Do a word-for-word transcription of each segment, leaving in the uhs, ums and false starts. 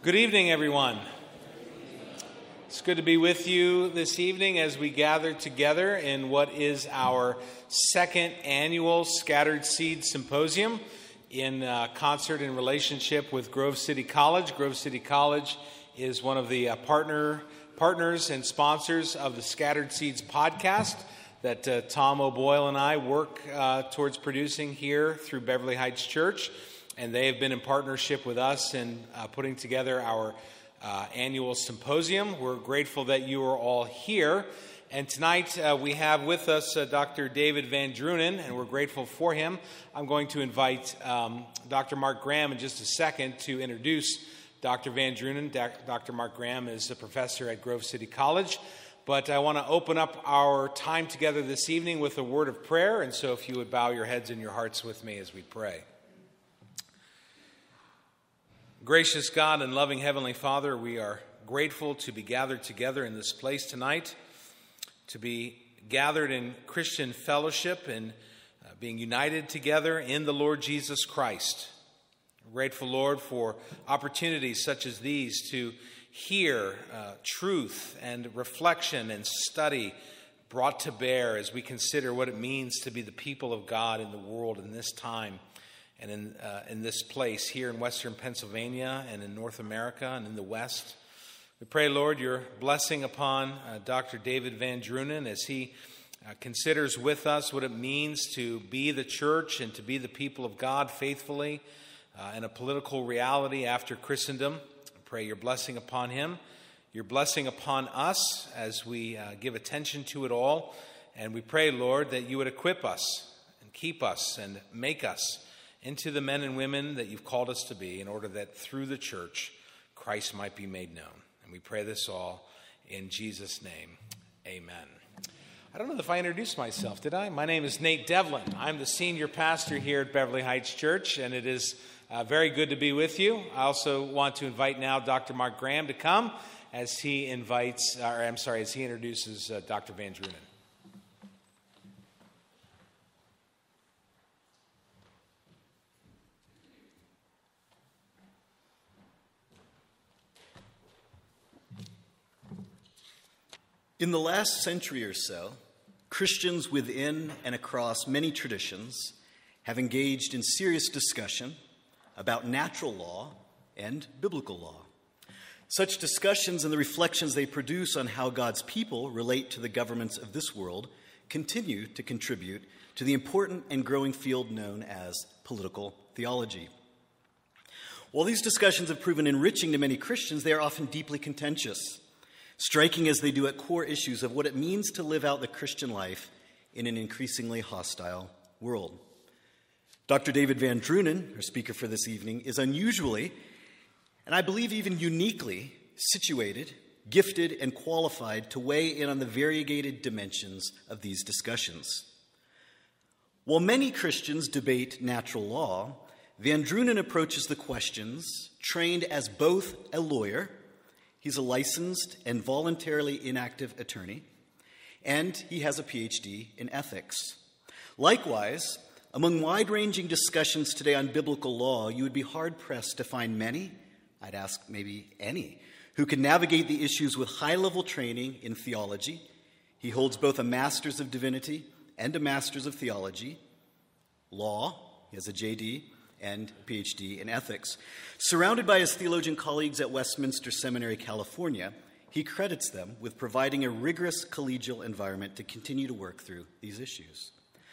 Good evening, everyone. It's good to be with you this evening as we gather together in what is our second annual Scattered Seed Symposium in uh, concert and relationship with Grove City College. Grove City College is one of the uh, partner partners and sponsors of the Scattered Seeds podcast that uh, Tom O'Boyle and I work uh, towards producing here through Beverly Heights Church. And they have been in partnership with us in uh, putting together our uh, annual symposium. We're grateful that you are all here. And tonight uh, we have with us uh, Doctor David Van Drunen, and we're grateful for him. I'm going to invite um, Doctor Mark Graham in just a second to introduce Doctor Van Drunen. Doctor Mark Graham is a professor at Grove City College. But I want to open up our time together this evening with a word of prayer. And so if you would bow your heads and your hearts with me as we pray. Gracious God and loving Heavenly Father, we are grateful to be gathered together in this place tonight, to be gathered in Christian fellowship and uh, being united together in the Lord Jesus Christ. We're grateful, Lord, for opportunities such as these to hear uh, truth and reflection and study brought to bear as we consider what it means to be the people of God in the world in this time. And in uh, in this place here in Western Pennsylvania and in North America and in the West. We pray, Lord, your blessing upon uh, Doctor David Van Drunen as he uh, considers with us what it means to be the church and to be the people of God faithfully uh, in a political reality after Christendom. We pray your blessing upon him, your blessing upon us as we uh, give attention to it all. And we pray, Lord, that you would equip us and keep us and make us into the men and women that you've called us to be in order that through the church, Christ might be made known. And we pray this all in Jesus' name. Amen. I don't know if I introduced myself, did I? My name is Nate Devlin. I'm the senior pastor here at Beverly Heights Church, and it is uh, very good to be with you. I also want to invite now Doctor Mark Graham to come as he invites, or I'm sorry, as he introduces uh, Doctor Van Drunen. In the last century or so, Christians within and across many traditions have engaged in serious discussion about natural law and biblical law. Such discussions and the reflections they produce on how God's people relate to the governments of this world continue to contribute to the important and growing field known as political theology. While these discussions have proven enriching to many Christians, they are often deeply contentious, striking as they do at core issues of what it means to live out the Christian life in an increasingly hostile world. Doctor David Van Drunen, our speaker for this evening, is unusually, and I believe even uniquely, situated, gifted, and qualified to weigh in on the variegated dimensions of these discussions. While many Christians debate natural law, Van Drunen approaches the questions trained as both a lawyer. He's a licensed and voluntarily inactive attorney, and he has a P H D in ethics. Likewise, among wide-ranging discussions today on biblical law, you would be hard-pressed to find many, I'd ask maybe any, who can navigate the issues with high-level training in theology. He holds both a Master's of Divinity and a Master's of Theology. Law, he has a J D, and a P H D in ethics. Surrounded by his theologian colleagues at Westminster Seminary, California, he credits them with providing a rigorous collegial environment to continue to work through these issues.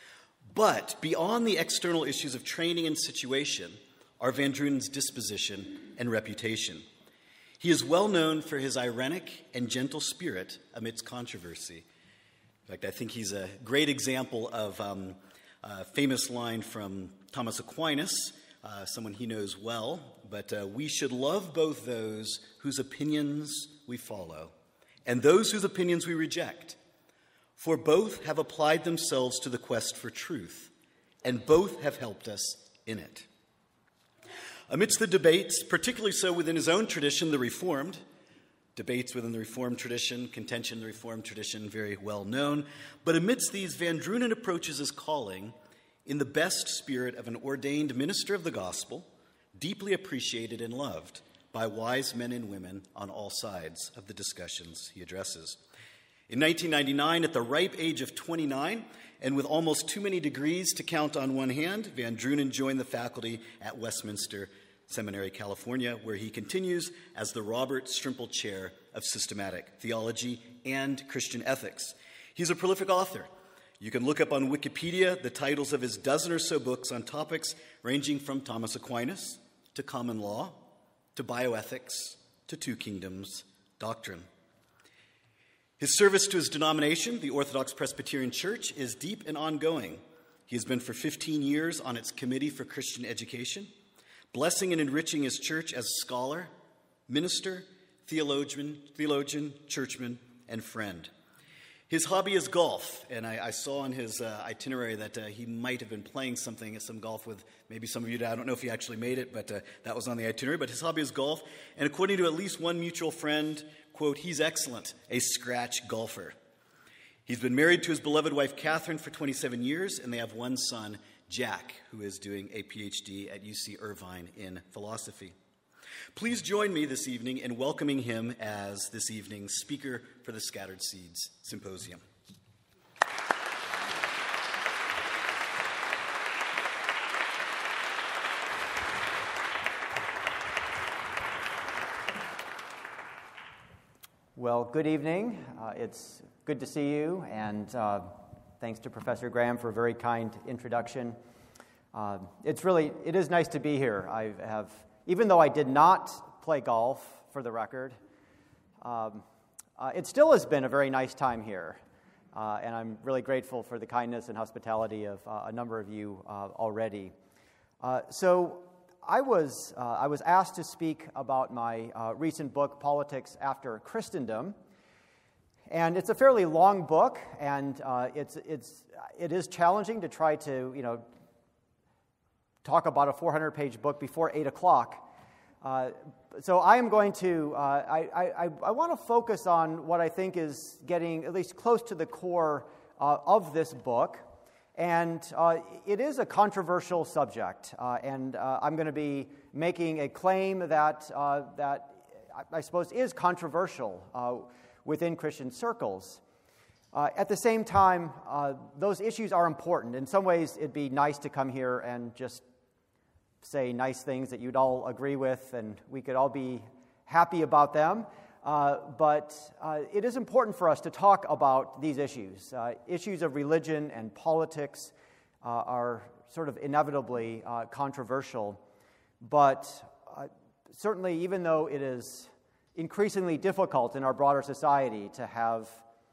But beyond the external issues of training and situation are Van Drunen's disposition and reputation. He is well known for his ironic and gentle spirit amidst controversy. In fact, I think he's a great example of um, a famous line from Thomas Aquinas, uh, someone he knows well, but uh, we should love both those whose opinions we follow and those whose opinions we reject, for both have applied themselves to the quest for truth, and both have helped us in it. Amidst the debates, particularly so within his own tradition, the Reformed, debates within the Reformed tradition, contention in the Reformed tradition, very well known, but amidst these, Van Drunen approaches his calling in the best spirit of an ordained minister of the gospel, deeply appreciated and loved by wise men and women on all sides of the discussions he addresses. In nineteen ninety-nine, at the ripe age of twenty-nine, and with almost too many degrees to count on one hand, Van Drunen joined the faculty at Westminster Seminary, California, where he continues as the Robert Strimple Chair of Systematic Theology and Christian Ethics. He's a prolific author. You can look up on Wikipedia the titles of his dozen or so books on topics ranging from Thomas Aquinas to common law to bioethics to two kingdoms doctrine. His service to his denomination, the Orthodox Presbyterian Church, is deep and ongoing. He has been for fifteen years on its Committee for Christian Education, blessing and enriching his church as scholar, minister, theologian, theologian, churchman, and friend. His hobby is golf, and I, I saw on his uh, itinerary that uh, he might have been playing something, some golf with maybe some of you. I don't know if he actually made it, but uh, that was on the itinerary. But his hobby is golf, and according to at least one mutual friend, quote, he's excellent, a scratch golfer. He's been married to his beloved wife, Catherine, for twenty-seven years, and they have one son, Jack, who is doing a P H D at U C Irvine in philosophy. Please join me this evening in welcoming him as this evening's speaker for the Scattered Seeds Symposium. Well, good evening. Uh, it's good to see you, and uh, thanks to Professor Graham for a very kind introduction. Uh, it's really, it is nice to be here. I have, even though I did not play golf, for the record, um, uh, it still has been a very nice time here, uh, and I'm really grateful for the kindness and hospitality of uh, a number of you uh, already. Uh, so. I was uh, I was asked to speak about my uh, recent book, Politics After Christendom, and it's a fairly long book, and uh, it's it's it is challenging to try to you know talk about a four hundred page book before eight o'clock. Uh, so I am going to uh, I I, I want to focus on what I think is getting at least close to the core uh, of this book. And uh, it is a controversial subject, uh, and uh, I'm going to be making a claim that uh, that I suppose is controversial uh, within Christian circles. Uh, at the same time, uh, those issues are important. In some ways, it'd be nice to come here and just say nice things that you'd all agree with, and we could all be happy about them. Uh, but uh, it is important for us to talk about these issues. Uh, issues of religion and politics uh, are sort of inevitably uh, controversial. But uh, certainly, even though it is increasingly difficult in our broader society to have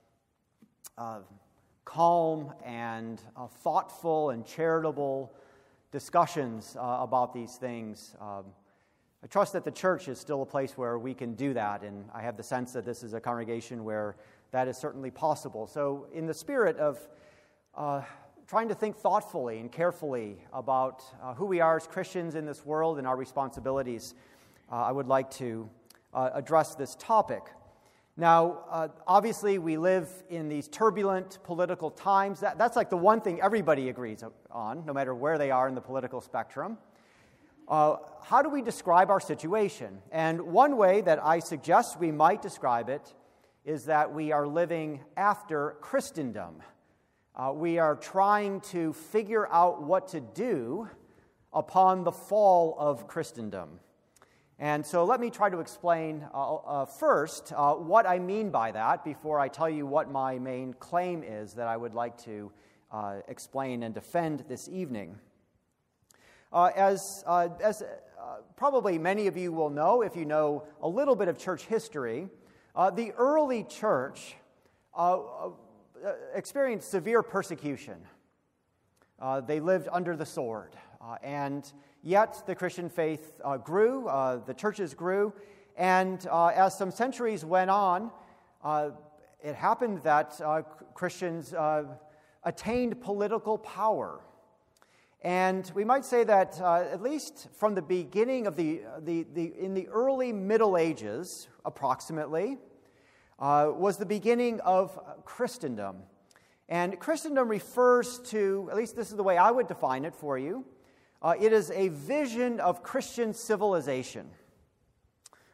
uh, calm and uh, thoughtful and charitable discussions uh, about these things, um, I trust that the church is still a place where we can do that, and I have the sense that this is a congregation where that is certainly possible. So in the spirit of uh, trying to think thoughtfully and carefully about uh, who we are as Christians in this world and our responsibilities, uh, I would like to uh, address this topic. Now, uh, obviously, we live in these turbulent political times. That, that's like the one thing everybody agrees on, no matter where they are in the political spectrum. Uh, how do we describe our situation? And one way that I suggest we might describe it is that we are living after Christendom. Uh, we are trying to figure out what to do upon the fall of Christendom. And so let me try to explain uh, uh, first uh, what I mean by that before I tell you what my main claim is that I would like to uh, explain and defend this evening. Uh, as uh, as uh, probably many of you will know, if you know a little bit of church history, uh, the early church uh, uh, experienced severe persecution. Uh, they lived under the sword, uh, and yet the Christian faith uh, grew, uh, the churches grew, and uh, as some centuries went on, uh, it happened that uh, Christians uh, attained political power. And we might say that uh, at least from the beginning of the, the, the in the early Middle Ages, approximately, uh, was the beginning of Christendom. And Christendom refers to, at least this is the way I would define it for you, uh, it is a vision of Christian civilization.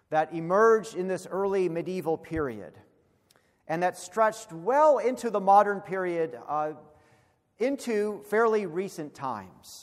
that emerged in this early medieval period and that stretched well into the modern period, uh, into fairly recent times.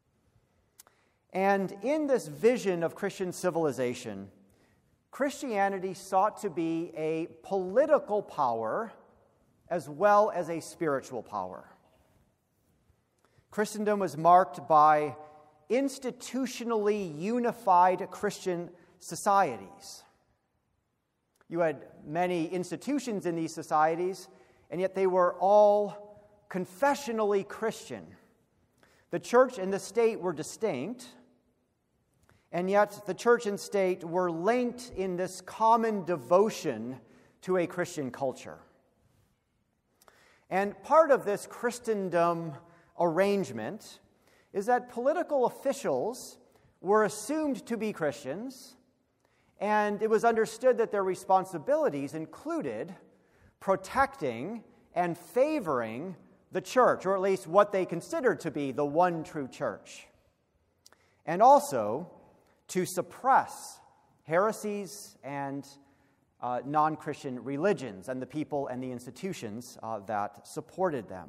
And in this vision of Christian civilization, Christianity sought to be a political power as well as a spiritual power. Christendom was marked by institutionally unified Christian societies. You had many institutions in these societies, and yet they were all confessionally Christian. The church and the state were distinct, and yet the church and state were linked in this common devotion to a Christian culture. And part of this Christendom arrangement is that political officials were assumed to be Christians, and it was understood that their responsibilities included protecting and favoring the church, or at least what they considered to be the one true church, and also to suppress heresies and uh, non-Christian religions and the people and the institutions uh, that supported them.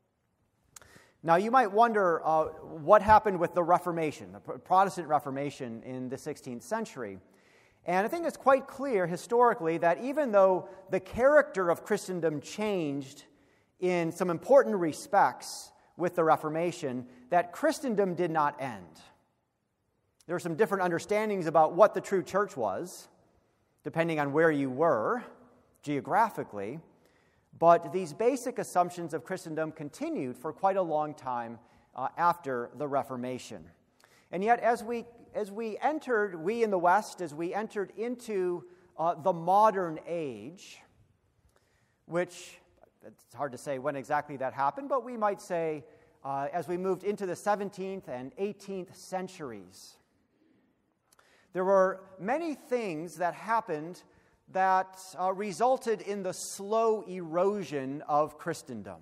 Now, you might wonder uh, what happened with the Reformation, the Protestant Reformation in the sixteenth century. And I think it's quite clear historically that even though the character of Christendom changed in some important respects with the Reformation, that Christendom did not end. There were some different understandings about what the true church was, depending on where you were geographically, but these basic assumptions of Christendom continued for quite a long time uh, after the Reformation. And yet, as we as we entered, we in the West, as we entered into uh, the modern age, which it's hard to say when exactly that happened, but we might say uh, as we moved into the seventeenth and eighteenth centuries, there were many things that happened that uh, resulted in the slow erosion of Christendom.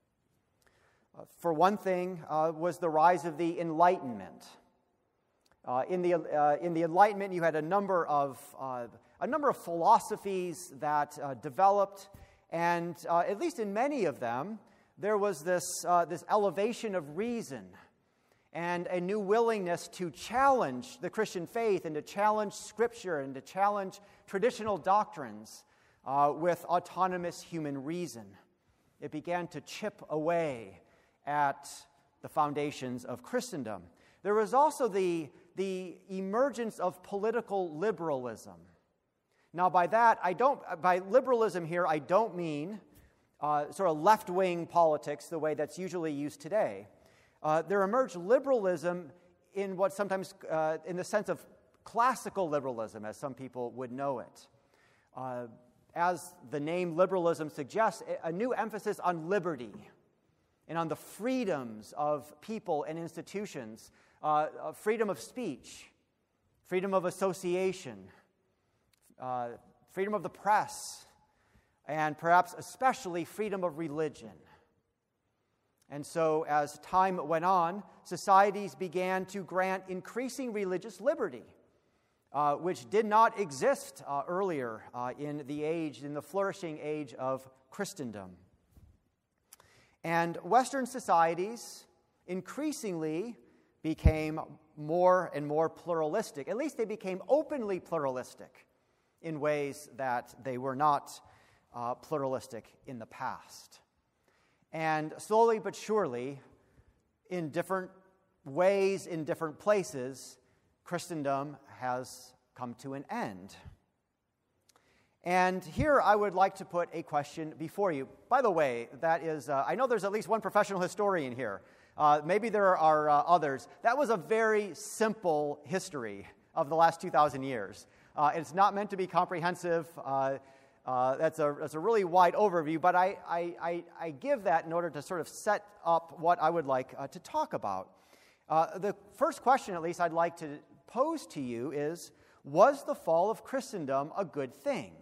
Uh, for one thing, uh, was the rise of the Enlightenment. Uh, in the uh, in the Enlightenment, you had a number of uh, a number of philosophies that uh, developed, and uh, at least in many of them, there was this uh, this elevation of reason and a new willingness to challenge the Christian faith and to challenge Scripture and to challenge traditional doctrines uh, with autonomous human reason. It began to chip away at the foundations of Christendom. There was also the the emergence of political liberalism. Now, by that, I don't, by liberalism here, I don't mean uh, sort of left-wing politics the way that's usually used today. Uh, there emerged liberalism in what sometimes, uh, in the sense of classical liberalism, as some people would know it. Uh, as the name liberalism suggests, a new emphasis on liberty and on the freedoms of people and institutions. Uh, freedom of speech, freedom of association, uh, freedom of the press, and perhaps especially freedom of religion. And so as time went on, societies began to grant increasing religious liberty, uh, which did not exist uh, earlier uh, in the age, in the flourishing age of Christendom. And Western societies increasingly became more and more pluralistic. At least they became openly pluralistic in ways that they were not uh, pluralistic in the past. And slowly but surely, in different ways, in different places, Christendom has come to an end. And here I would like to put a question before you. By the way, that is, uh, I know there's at least one professional historian here. Uh, maybe there are uh, others. That was a very simple history of the last two thousand years. Uh, it's not meant to be comprehensive. Uh, uh, that's, a, that's a really wide overview, but I, I, I, I give that in order to sort of set up what I would like uh, to talk about. Uh, the first question, at least, I'd like to pose to you is, was the fall of Christendom a good thing?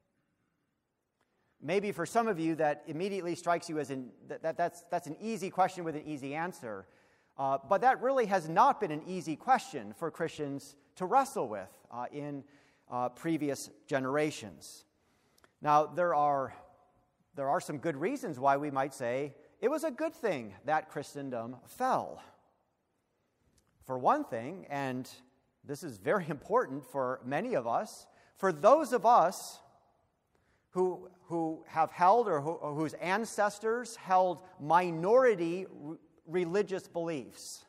Maybe for some of you that immediately strikes you as in, that, that that's, that's an easy question with an easy answer. Uh, but that really has not been an easy question for Christians to wrestle with uh, in uh, previous generations. Now, there are, there are some good reasons why we might say it was a good thing that Christendom fell. For one thing, and this is very important for many of us, for those of us who, who have held or, who, or whose ancestors held minority re- religious beliefs,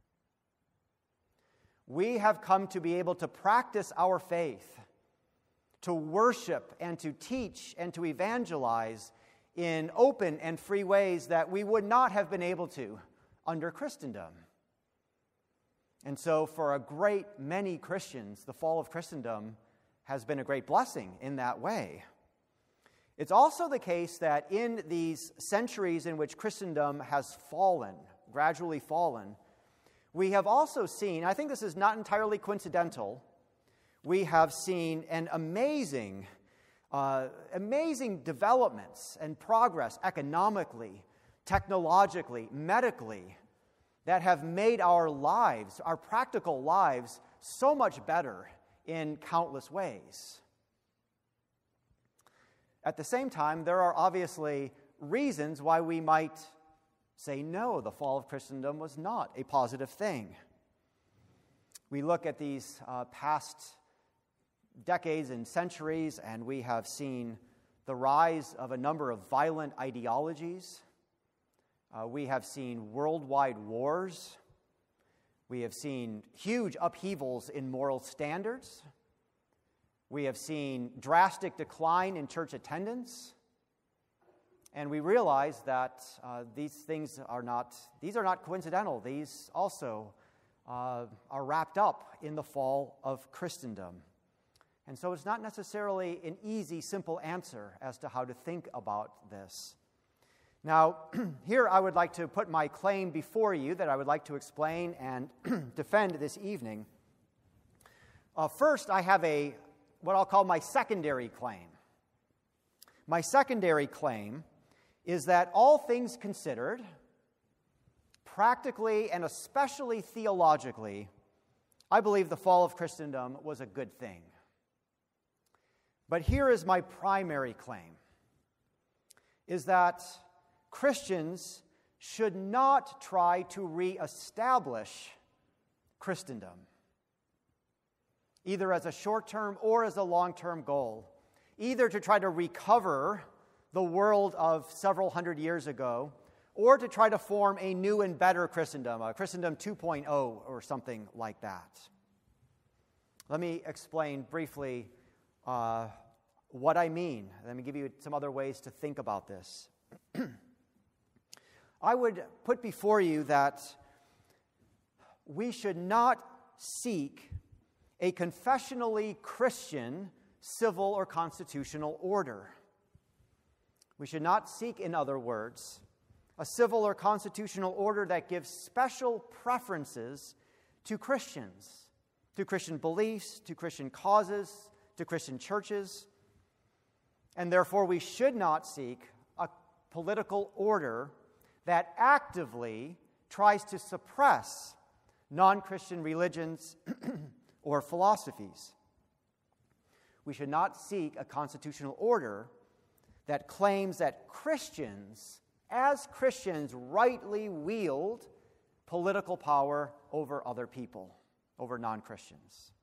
we have come to be able to practice our faith, to worship and to teach and to evangelize in open and free ways that we would not have been able to under Christendom. And so for a great many Christians, the fall of Christendom has been a great blessing in that way. It's also the case that in these centuries in which Christendom has fallen, gradually fallen, we have also seen, I think this is not entirely coincidental, we have seen an amazing, uh, amazing developments and progress economically, technologically, medically, that have made our lives, our practical lives, so much better in countless ways. At the same time, there are obviously reasons why we might say, no, the fall of Christendom was not a positive thing. We look at these uh, past decades and centuries, and we have seen the rise of a number of violent ideologies. Uh, we have seen worldwide wars. We have seen huge upheavals in moral standards. We have seen drastic decline in church attendance. And we realize that uh, these things are not, these are not coincidental. These also uh, are wrapped up in the fall of Christendom. And so it's not necessarily an easy, simple answer as to how to think about this. Now, here I would like to put my claim before you that I would like to explain and defend this evening. Uh, first, I have a what I'll call my secondary claim. My secondary claim is that all things considered, practically and especially theologically, I believe the fall of Christendom was a good thing. But here is my primary claim, is that Christians should not try to reestablish Christendom, either as a short-term or as a long-term goal, either to try to recover the world of several hundred years ago, or to try to form a new and better Christendom, a Christendom two point oh or something like that. Let me explain briefly uh, what I mean. Let me give you some other ways to think about this. I would put before you that we should not seek a confessionally Christian civil or constitutional order. We should not seek, in other words, a civil or constitutional order that gives special preferences to Christians, to Christian beliefs, to Christian causes, to Christian churches. And therefore, we should not seek a political order that actively tries to suppress non-Christian religions or philosophies. We should not seek a constitutional order that claims that Christians, as Christians, rightly wield political power over other people, over non-Christians.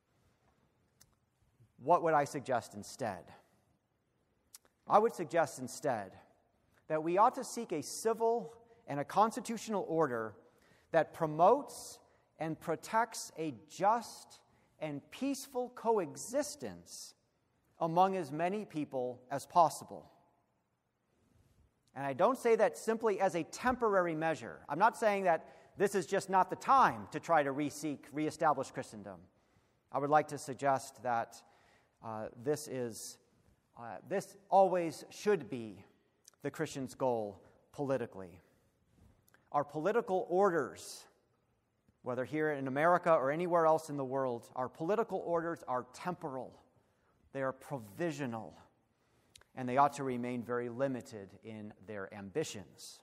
What would I suggest instead? I would suggest instead that we ought to seek a civil and a constitutional order that promotes and protects a just and peaceful coexistence among as many people as possible. And I don't say that simply as a temporary measure. I'm not saying that this is just not the time to try to re-seek, reestablish Christendom. I would like to suggest that uh, this is, uh, this always should be the Christian's goal politically. Our political orders, whether here in America or anywhere else in the world, our political orders are temporal. They are provisional, and they ought to remain very limited in their ambitions.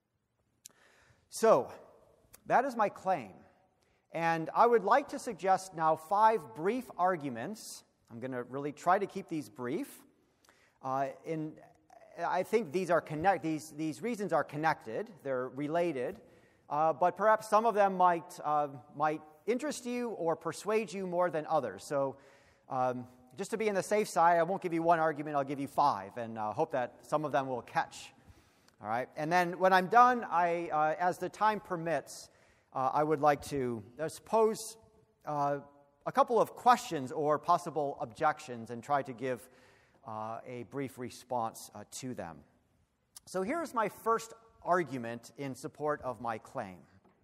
So, that is my claim. And I would like to suggest now five brief arguments I'm going to really try to keep these brief. Uh, in, I think these are connect. These these reasons are connected. They're related, uh, but perhaps some of them might uh, might interest you or persuade you more than others. So, um, just to be on the safe side, I won't give you one argument. I'll give you five, and uh, hope that some of them will catch. All right, and then when I'm done, I, uh, as the time permits, uh, I would like to uh, pose uh, a couple of questions or possible objections and try to give uh, a brief response uh, to them. So here's my first argument in support of my claim.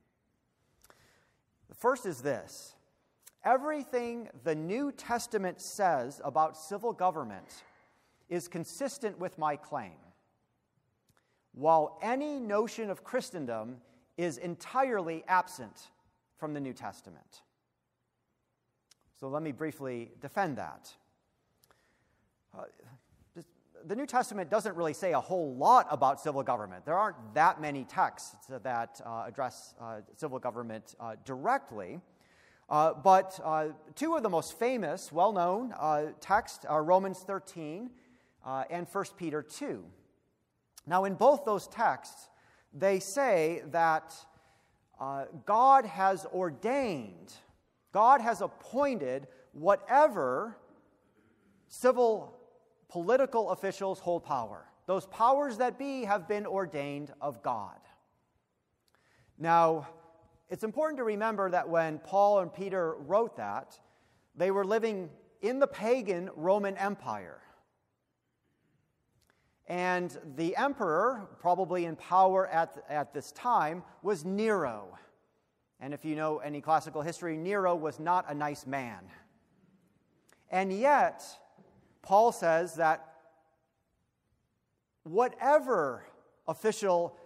The first is this: everything the New Testament says about civil government is consistent with my claim, while any notion of Christendom is entirely absent from the New Testament. So let me briefly defend that. Uh, the New Testament doesn't really say a whole lot about civil government. There aren't that many texts that uh, address uh, civil government uh, directly. Uh, but uh, two of the most famous, well-known uh, texts are Romans thirteen uh, and First Peter two. Now, in both those texts, they say that uh, God has ordained, God has appointed whatever civil political officials hold power. Those powers that be have been ordained of God. Now, it's important to remember that when Paul and Peter wrote that, they were living in the pagan Roman Empire. And the emperor, probably in power at, at this time, was Nero. And if you know any classical history, Nero was not a nice man. And yet, Paul says that whatever official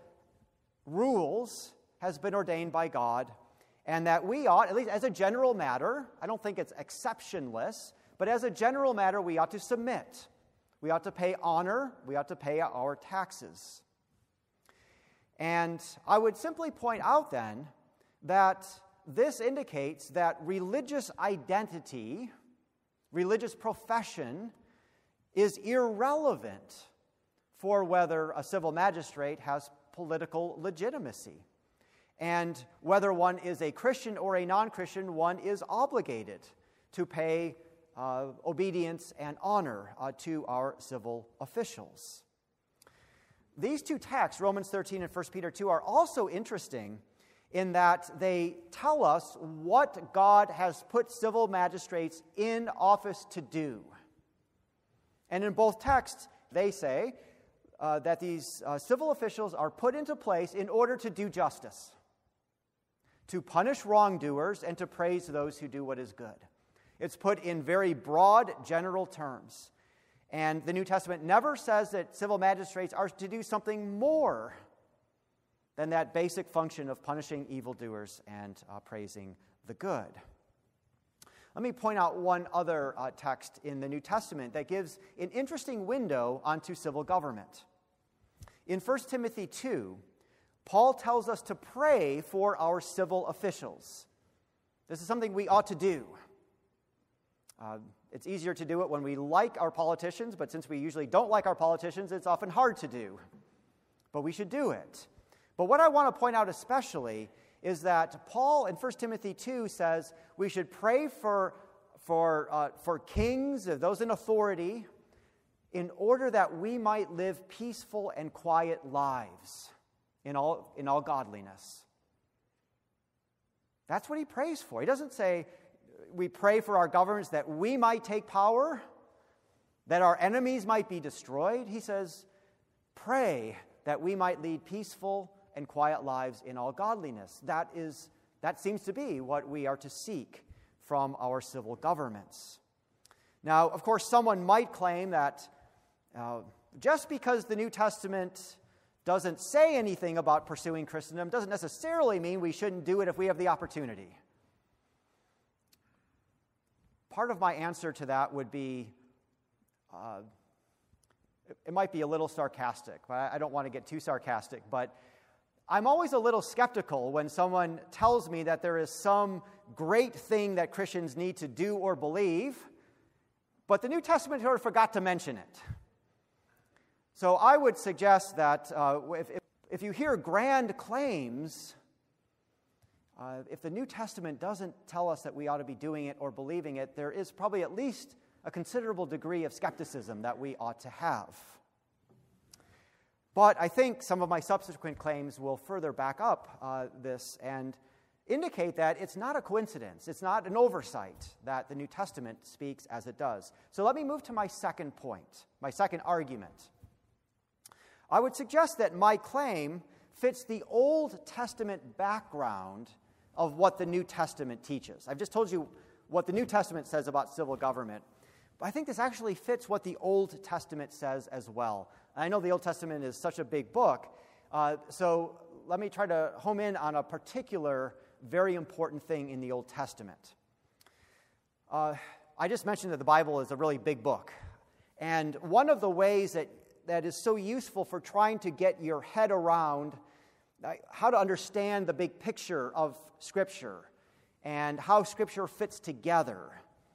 rules has been ordained by God, and that we ought, at least as a general matter, I don't think it's exceptionless, but as a general matter, we ought to submit. We ought to pay honor. We ought to pay our taxes. And I would simply point out then that this indicates that religious identity, religious profession, is irrelevant for whether a civil magistrate has political legitimacy. And whether one is a Christian or a non-Christian, one is obligated to pay uh, obedience and honor uh, to our civil officials. These two texts, Romans thirteen and First Peter two, are also interesting in that they tell us what God has put civil magistrates in office to do. And in both texts, they say uh, that these uh, civil officials are put into place in order to do justice, to punish wrongdoers, and to praise those who do what is good. It's put in very broad, general terms. And the New Testament never says that civil magistrates are to do something more than that basic function of punishing evildoers and uh, praising the good. Let me point out one other uh, text in the New Testament that gives an interesting window onto civil government. In First Timothy two, Paul tells us to pray for our civil officials. This is something we ought to do. Uh, it's easier to do it when we like our politicians, but since we usually don't like our politicians, it's often hard to do. But we should do it. But what I want to point out especially is that Paul in First Timothy two says we should pray for, for, uh, for kings, those in authority, in order that we might live peaceful and quiet lives in all, in all godliness. That's what he prays for. He doesn't say we pray for our governments that we might take power, that our enemies might be destroyed. He says, pray that we might lead peaceful and quiet lives in all godliness. That is, that seems to be what we are to seek from our civil governments. Now, of course, someone might claim that uh, just because the New Testament doesn't say anything about pursuing Christendom doesn't necessarily mean we shouldn't do it if we have the opportunity. Part of my answer to that would be, uh, it might be a little sarcastic, but I don't want to get too sarcastic, but I'm always a little skeptical when someone tells me that there is some great thing that Christians need to do or believe, But the New Testament sort of forgot to mention it. So I would suggest that uh, if, if, if you hear grand claims, uh, if the New Testament doesn't tell us that we ought to be doing it or believing it, there is probably at least a considerable degree of skepticism that we ought to have. But I think some of my subsequent claims will further back up uh, this and indicate that it's not a coincidence, it's not an oversight that the New Testament speaks as it does. So let me move to my second point, my second argument. I would suggest that my claim fits the Old Testament background of what the New Testament teaches. I've just told you what the New Testament says about civil government, but I think this actually fits what the Old Testament says as well. And I know the Old Testament is such a big book, uh, so let me try to home in on a particular very important thing in the Old Testament. Uh, I just mentioned that the Bible is a really big book, and one of the ways that, that is so useful for trying to get your head around uh, how to understand the big picture of Scripture and how Scripture fits together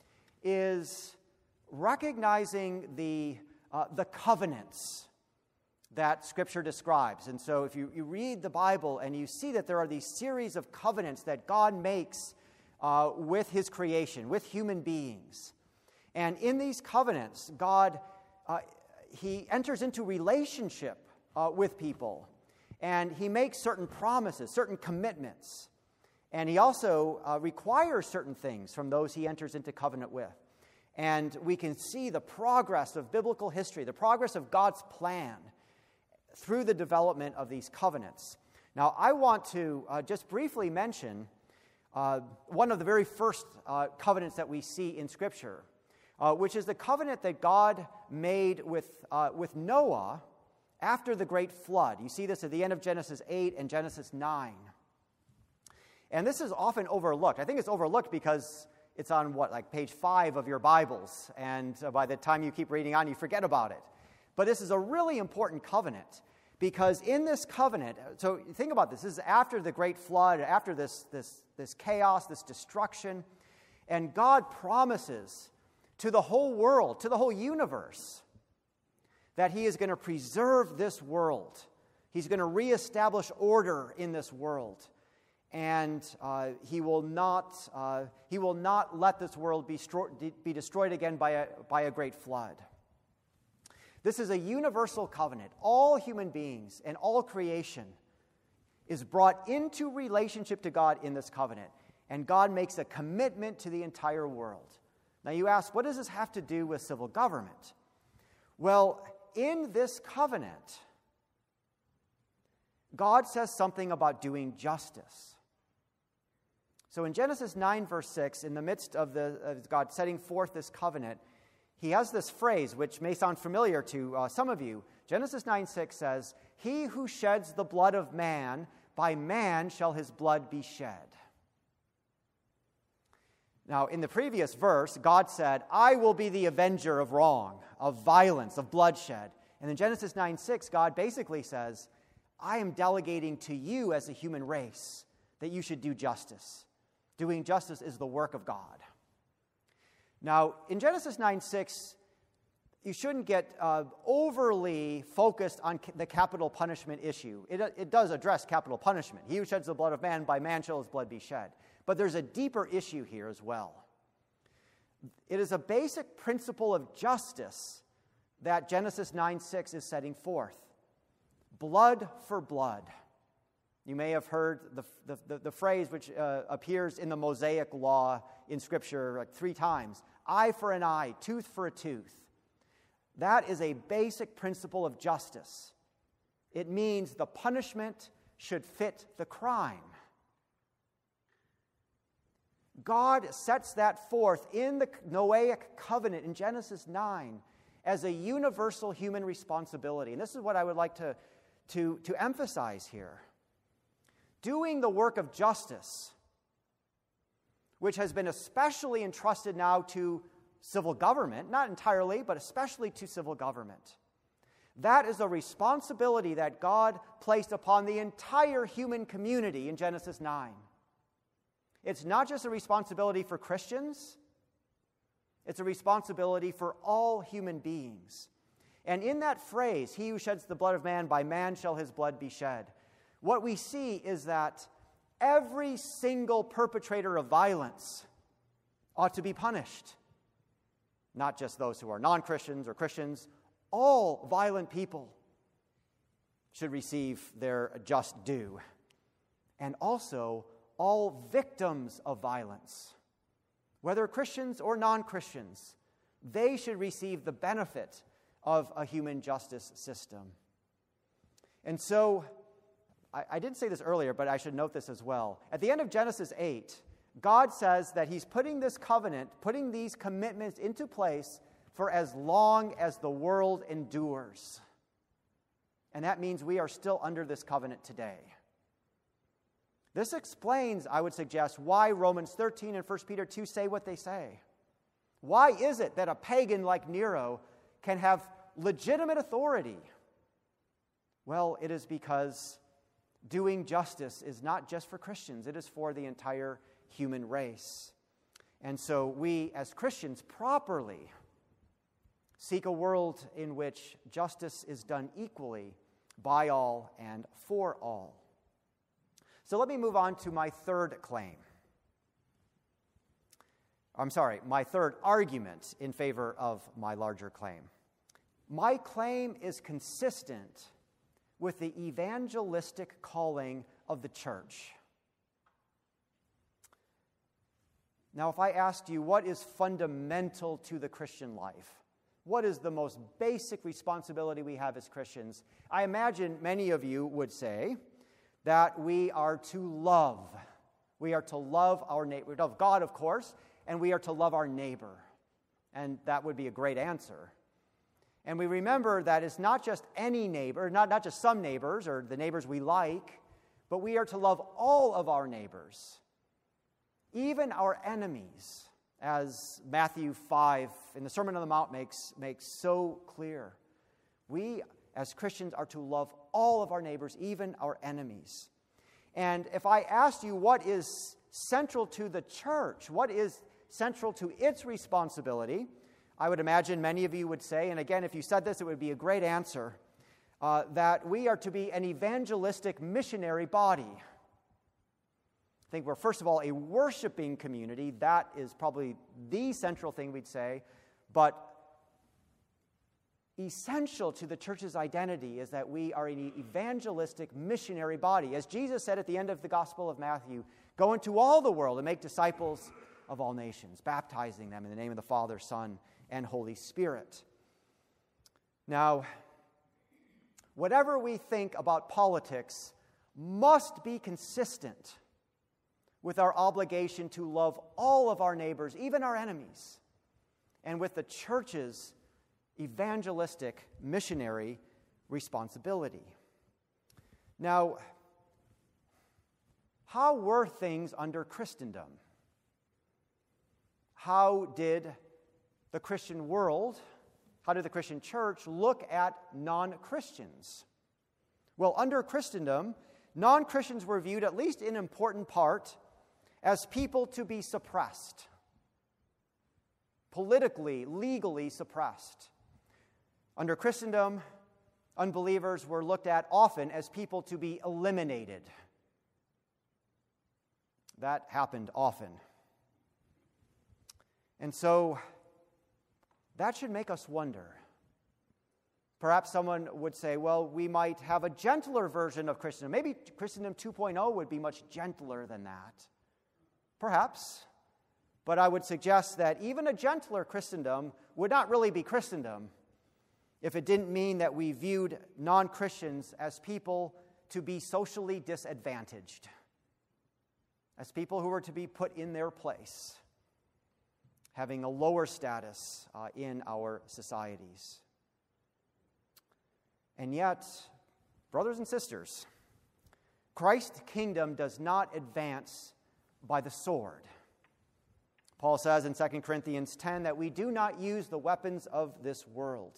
is recognizing the, uh, the covenants that Scripture describes. And so if you, you read the Bible and you see that there are these series of covenants that God makes uh, with His creation, with human beings. And in these covenants, God, uh, He enters into relationship uh, with people. And He makes certain promises, certain commitments. And He also uh, requires certain things from those He enters into covenant with. And we can see the progress of biblical history, the progress of God's plan through the development of these covenants. Now, I want to uh, just briefly mention uh, one of the very first uh, covenants that we see in Scripture, uh, which is the covenant that God made with, uh, with Noah after the great flood. You see this at the end of Genesis eight and Genesis nine. And this is often overlooked. I think it's overlooked because it's on, what, like page five of your Bibles, and uh, by the time you keep reading on, you forget about it. But this is a really important covenant because in this covenant, so think about this, this is after the great flood, after this, this, this chaos, this destruction, and God promises to the whole world, to the whole universe, that He is going to preserve this world. He's going to reestablish order in this world. And uh, he will not uh, he will not let this world be, stro- be destroyed again by a, by a great flood. This is a universal covenant. All human beings and all creation is brought into relationship to God in this covenant. And God makes a commitment to the entire world. Now you ask, what does this have to do with civil government? Well, in this covenant, God says something about doing justice. So in Genesis nine, verse six, in the midst of, the, of God setting forth this covenant, He has this phrase, which may sound familiar to uh, some of you. Genesis nine six says, "He who sheds the blood of man, by man shall his blood be shed." Now, in the previous verse, God said, "I will be the avenger of wrong, of violence, of bloodshed." And in Genesis nine six, God basically says, "I am delegating to you as a human race that you should do justice." Doing justice is the work of God. Now, in Genesis nine six, you shouldn't get uh, overly focused on ca- the capital punishment issue. It, it does address capital punishment. He who sheds the blood of man, by man shall his blood be shed. But there's a deeper issue here as well. It is a basic principle of justice that Genesis nine six is setting forth. Blood for blood. You may have heard the, the, the, the phrase which uh, appears in the Mosaic law in Scripture like three times. Eye for an eye, tooth for a tooth. That is a basic principle of justice. It means the punishment should fit the crime. God sets that forth in the Noahic covenant in Genesis nine as a universal human responsibility. And this is what I would like to, to, to emphasize here. Doing the work of justice, which has been especially entrusted now to civil government, not entirely, but especially to civil government. That is a responsibility that God placed upon the entire human community in Genesis nine. It's not just a responsibility for Christians. It's a responsibility for all human beings. And in that phrase, he who sheds the blood of man, by man shall his blood be shed, what we see is that every single perpetrator of violence ought to be punished. Not just those who are non-Christians or Christians, all violent people should receive their just due. And also, all victims of violence, whether Christians or non-Christians, they should receive the benefit of a human justice system. And so, I, I did say this earlier, but I should note this as well. At the end of Genesis eight, God says that he's putting this covenant, putting these commitments into place for as long as the world endures. And that means we are still under this covenant today. This explains, I would suggest, why Romans thirteen and First Peter two say what they say. Why is it that a pagan like Nero can have legitimate authority? Well, it is because doing justice is not just for Christians, it is for the entire human race. And so we, as Christians, properly seek a world in which justice is done equally by all and for all. So let me move on to my third claim. I'm sorry, my third argument in favor of my larger claim. My claim is consistent with the evangelistic calling of the church. Now, if I asked you what is fundamental to the Christian life, what is the most basic responsibility we have as Christians, I imagine many of you would say that we are to love. We are to love our neighbor. We love God, of course, and we are to love our neighbor. And that would be a great answer. And we remember that it's not just any neighbor, not, not just some neighbors or the neighbors we like, but we are to love all of our neighbors, even our enemies, as Matthew five in the Sermon on the Mount makes, makes so clear. We, as Christians, are to love all of our neighbors, even our enemies. And if I asked you what is central to the church, what is central to its responsibility, I would imagine many of you would say, and again, if you said this, it would be a great answer, uh, that we are to be an evangelistic missionary body. I think we're, first of all, a worshiping community. That is probably the central thing we'd say. But essential to the church's identity is that we are an evangelistic missionary body. As Jesus said at the end of the Gospel of Matthew, go into all the world and make disciples of all nations, baptizing them in the name of the Father, Son, and Holy Spirit. Now, whatever we think about politics must be consistent with our obligation to love all of our neighbors, even our enemies, and with the church's evangelistic missionary responsibility. Now, how were things under Christendom? How did the Christian world, how did the Christian church look at non-Christians? Well, under Christendom, non-Christians were viewed, at least in important part, as people to be suppressed, politically, legally suppressed. Under Christendom, unbelievers were looked at often as people to be eliminated. That happened often. And so, that should make us wonder. Perhaps someone would say, well, we might have a gentler version of Christendom. Maybe Christendom two point oh would be much gentler than that. Perhaps. But I would suggest that even a gentler Christendom would not really be Christendom if it didn't mean that we viewed non-Christians as people to be socially disadvantaged, as people who were to be put in their place, having a lower status uh, in our societies. And yet, brothers and sisters, Christ's kingdom does not advance by the sword. Paul says in Second Corinthians ten that we do not use the weapons of this world.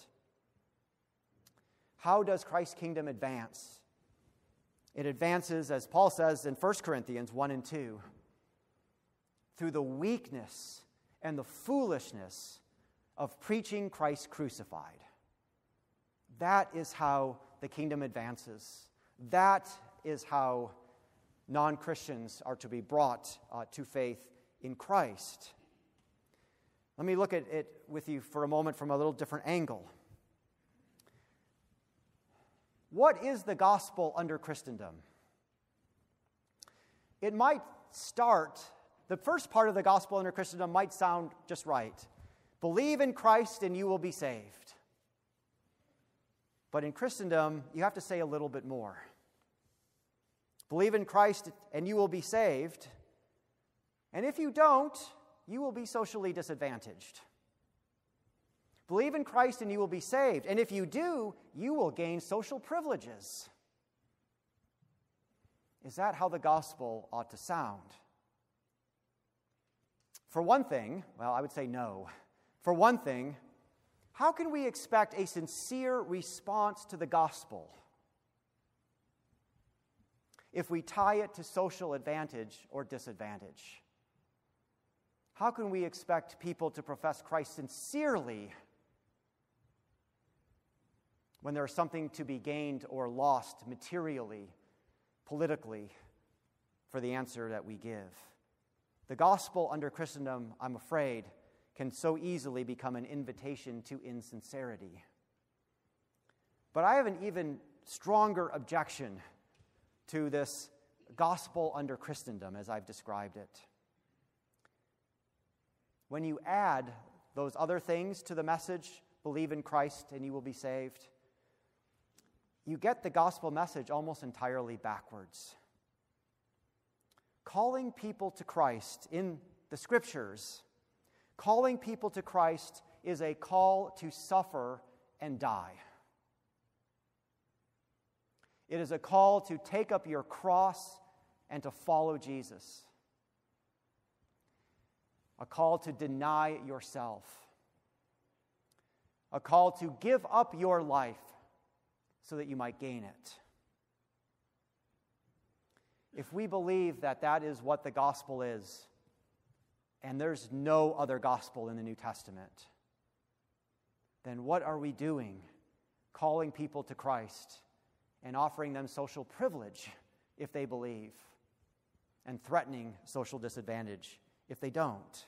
How does Christ's kingdom advance? It advances, as Paul says in First Corinthians one and two, through the weakness and the foolishness of preaching Christ crucified. That is how the kingdom advances. That is how non-Christians are to be brought uh, to faith in Christ. Let me look at it with you for a moment from a little different angle. What is the gospel under Christendom? It might start, the first part of the gospel under Christendom might sound just right. Believe in Christ and you will be saved. But in Christendom, you have to say a little bit more. Believe in Christ and you will be saved. And if you don't, you will be socially disadvantaged. Believe in Christ and you will be saved. And if you do, you will gain social privileges. Is that how the gospel ought to sound? For one thing, well, I would say no. For one thing, how can we expect a sincere response to the gospel if we tie it to social advantage or disadvantage? How can we expect people to profess Christ sincerely when there is something to be gained or lost materially, politically, for the answer that we give? The gospel under Christendom, I'm afraid, can so easily become an invitation to insincerity. But I have an even stronger objection to this gospel under Christendom as I've described it. When you add those other things to the message, believe in Christ and you will be saved, you get the gospel message almost entirely backwards. Calling people to Christ in the Scriptures, calling people to Christ is a call to suffer and die. It is a call to take up your cross and to follow Jesus. A call to deny yourself. A call to give up your life so that you might gain it. If we believe that that is what the gospel is, and there's no other gospel in the New Testament, then what are we doing calling people to Christ and offering them social privilege if they believe, and threatening social disadvantage if they don't?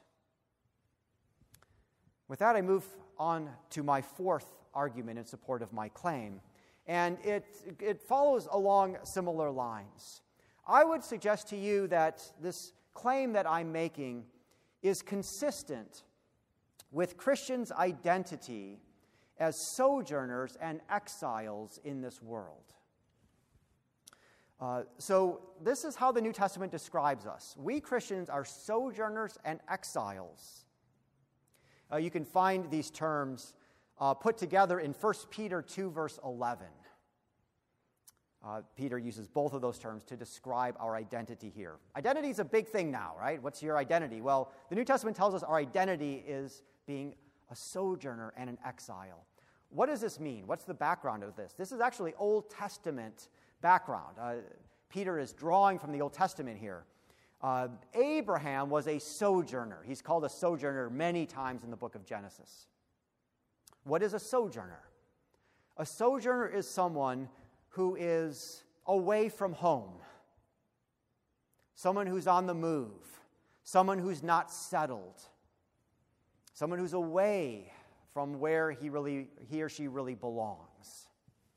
With that, I move on to my fourth argument in support of my claim, and it, it follows along similar lines. I would suggest to you that this claim that I'm making is consistent with Christians' identity as sojourners and exiles in this world. Uh, so this is how the New Testament describes us. We Christians are sojourners and exiles. Uh, you can find these terms uh, put together in First Peter two, verse eleven. Uh, Peter uses both of those terms to describe our identity here. Identity is a big thing now, right? What's your identity? Well, the New Testament tells us our identity is being a sojourner and an exile. What does this mean? What's the background of this? This is actually Old Testament background. Uh, Peter is drawing from the Old Testament here. Uh, Abraham was a sojourner. He's called a sojourner many times in the book of Genesis. What is a sojourner? A sojourner is someone who is away from home, someone who's on the move, someone who's not settled, someone who's away from where he really he or she really belongs.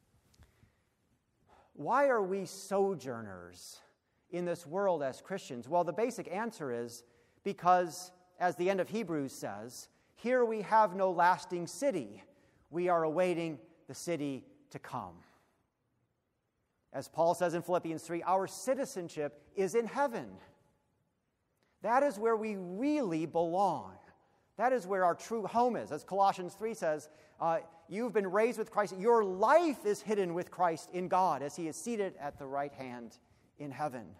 Why are we sojourners in this world as Christians? Well, the basic answer is because, as the end of Hebrews says, here we have no lasting city. We are awaiting the city to come. As Paul says in Philippians three, our citizenship is in heaven. That is where we really belong. That is where our true home is. As Colossians three says, uh, you've been raised with Christ. Your life is hidden with Christ in God as he is seated at the right hand in heaven.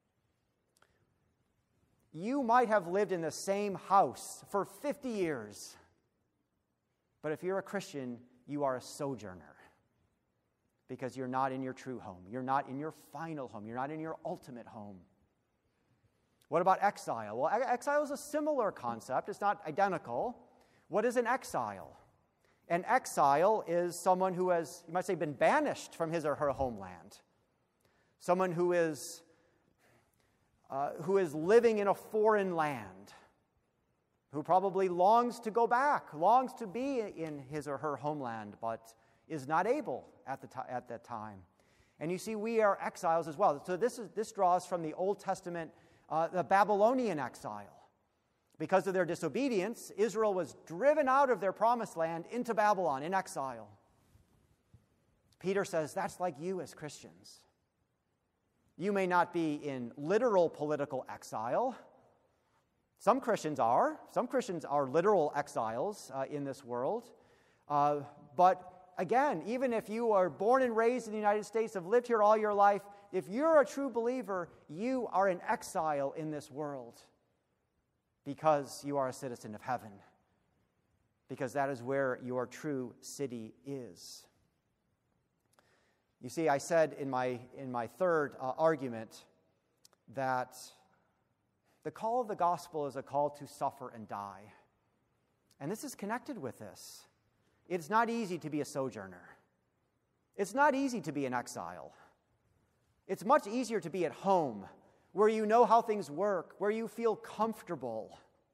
You might have lived in the same house for fifty years, but if you're a Christian, you are a sojourner. Because you're not in your true home. You're not in your final home. You're not in your ultimate home. What about exile? Well, exile is a similar concept. It's not identical. What is an exile? An exile is someone who has, you might say, been banished from his or her homeland. Someone who is, uh, who is living in a foreign land, who probably longs to go back, longs to be in his or her homeland, but is not able at the t- at that time. And you see, we are exiles as well. So this is this draws from the Old Testament, uh, the Babylonian exile. Because of their disobedience, Israel was driven out of their promised land into Babylon in exile. Peter says that's like you as Christians. You may not be in literal political exile. Some Christians are. Some Christians are literal exiles uh, in this world. Uh, but again, even if you are born and raised in the United States, have lived here all your life, if you're a true believer, you are an exile in this world because you are a citizen of heaven, because that is where your true city is. You see, I said in my, in my third uh, argument that the call of the gospel is a call to suffer and die. And this is connected with this. It's not easy to be a sojourner. It's not easy to be an exile. It's much easier to be at home, where you know how things work, where you feel comfortable.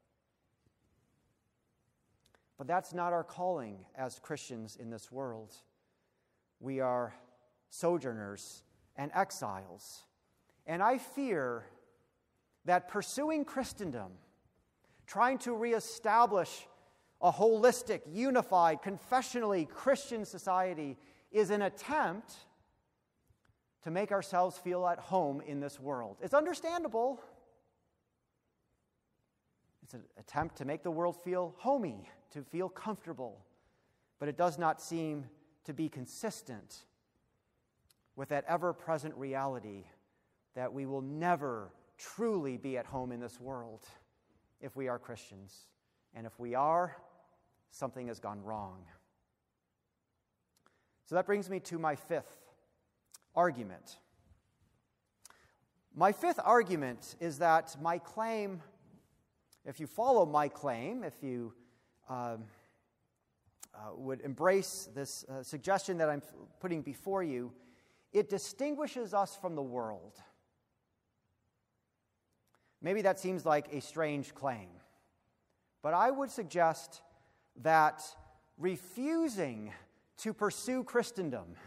But that's not our calling as Christians in this world. We are sojourners and exiles. And I fear that pursuing Christendom, trying to reestablish a holistic, unified, confessionally Christian society, is an attempt to make ourselves feel at home in this world. It's understandable. It's an attempt to make the world feel homey, to feel comfortable. But it does not seem to be consistent with that ever-present reality that we will never truly be at home in this world if we are Christians. And if we are, something has gone wrong. So that brings me to my fifth argument. My fifth argument is that my claim, if you follow my claim, if you um, uh, would embrace this uh, suggestion that I'm putting before you, it distinguishes us from the world. Maybe that seems like a strange claim, but I would suggest that refusing to pursue Christendom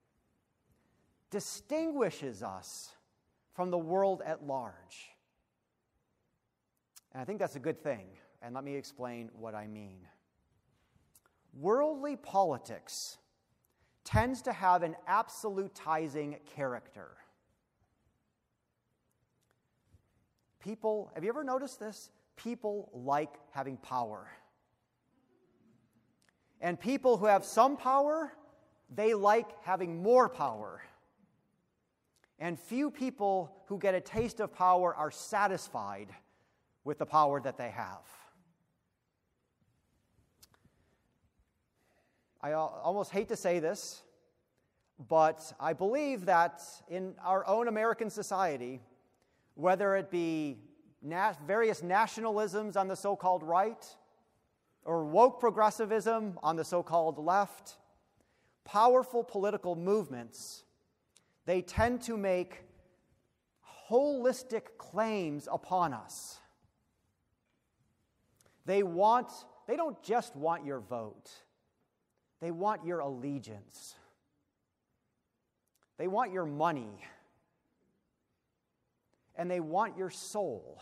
distinguishes us from the world at large. And I think that's a good thing, and let me explain what I mean. Worldly politics tends to have an absolutizing character. People, have you ever noticed this? People like having power. And people who have some power, they like having more power. And few people who get a taste of power are satisfied with the power that they have. I almost hate to say this, but I believe that in our own American society, whether it be na- various nationalisms on the so-called right or woke progressivism on the so-called left, powerful political movements, they tend to make holistic claims upon us. They want, they don't just want your vote. They want your allegiance. They want your money. And they want your soul.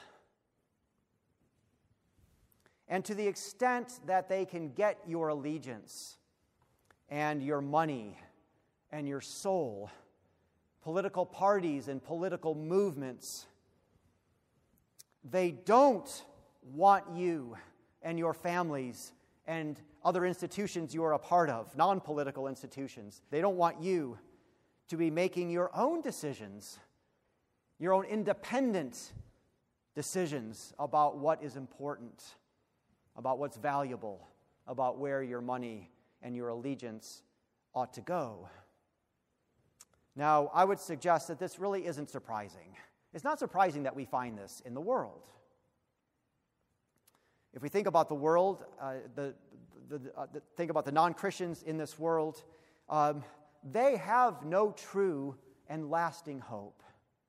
And to the extent that they can get your allegiance and your money and your soul, political parties and political movements, they don't want you and your families and other institutions you are a part of, non-political institutions. They don't want you to be making your own decisions, your own independent decisions about what is important, about what's valuable, about where your money and your allegiance ought to go. Now, I would suggest that this really isn't surprising. It's not surprising that we find this in the world. If we think about the world, uh, the, the, the, uh, the think about the non-Christians in this world, um, they have no true and lasting hope.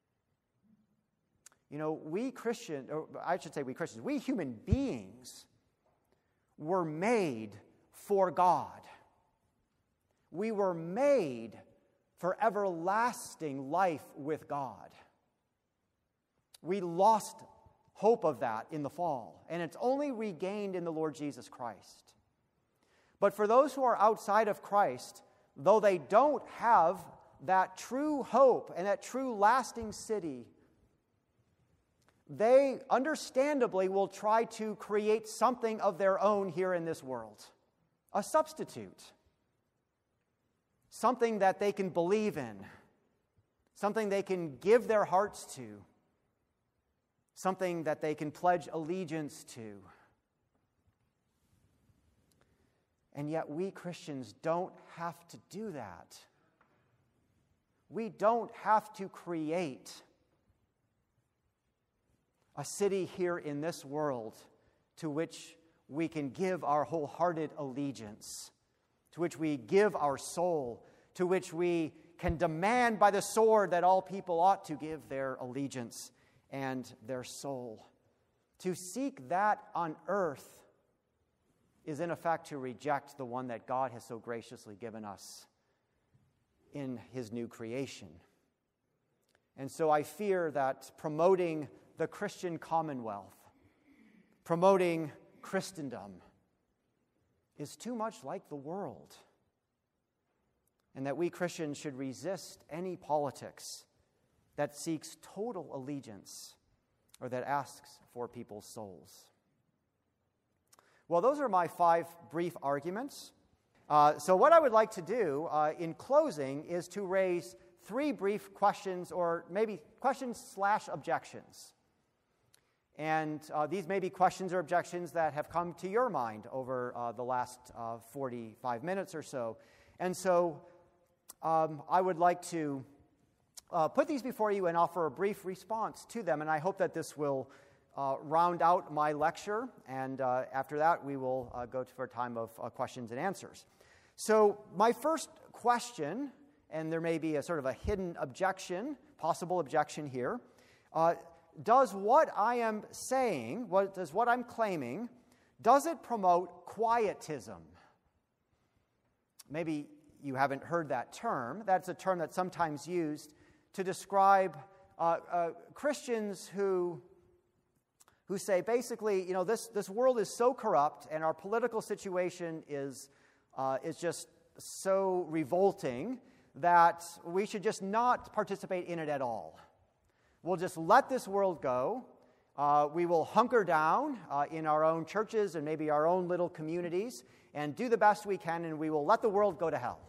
You know, we Christians, or I should say we Christians, we human beings were made for God. We were made for everlasting life with God. We lost hope of that in the fall, and it's only regained in the Lord Jesus Christ. But for those who are outside of Christ, though they don't have that true hope and that true lasting city, they understandably will try to create something of their own here in this world, a substitute, something that they can believe in, something they can give their hearts to, something that they can pledge allegiance to. And yet we Christians don't have to do that. We don't have to create a city here in this world to which we can give our wholehearted allegiance, to which we give our soul, to which we can demand by the sword that all people ought to give their allegiance and their soul. To seek that on earth is in effect to reject the one that God has so graciously given us in his new creation. And so I fear that promoting the Christian commonwealth, promoting Christendom, is too much like the world, and that we Christians should resist any politics that seeks total allegiance or that asks for people's souls. Well, those are my five brief arguments. Uh, so what I would like to do uh, in closing is to raise three brief questions, or maybe questions slash objections. And uh, these may be questions or objections that have come to your mind over uh, the last uh, forty-five minutes or so. And so um, I would like to uh, put these before you and offer a brief response to them. And I hope that this will uh, round out my lecture. And uh, after that, we will uh, go for a time of uh, questions and answers. So my first question, and there may be a sort of a hidden objection, possible objection here, uh, does what I am saying, what does what I'm claiming, does it promote quietism? Maybe you haven't heard that term. That's a term that's sometimes used to describe uh, uh, Christians who, who say basically, you know, this, this world is so corrupt and our political situation is, uh, is just so revolting that we should just not participate in it at all. We'll just let this world go. Uh, we will hunker down uh, in our own churches and maybe our own little communities and do the best we can, and we will let the world go to hell.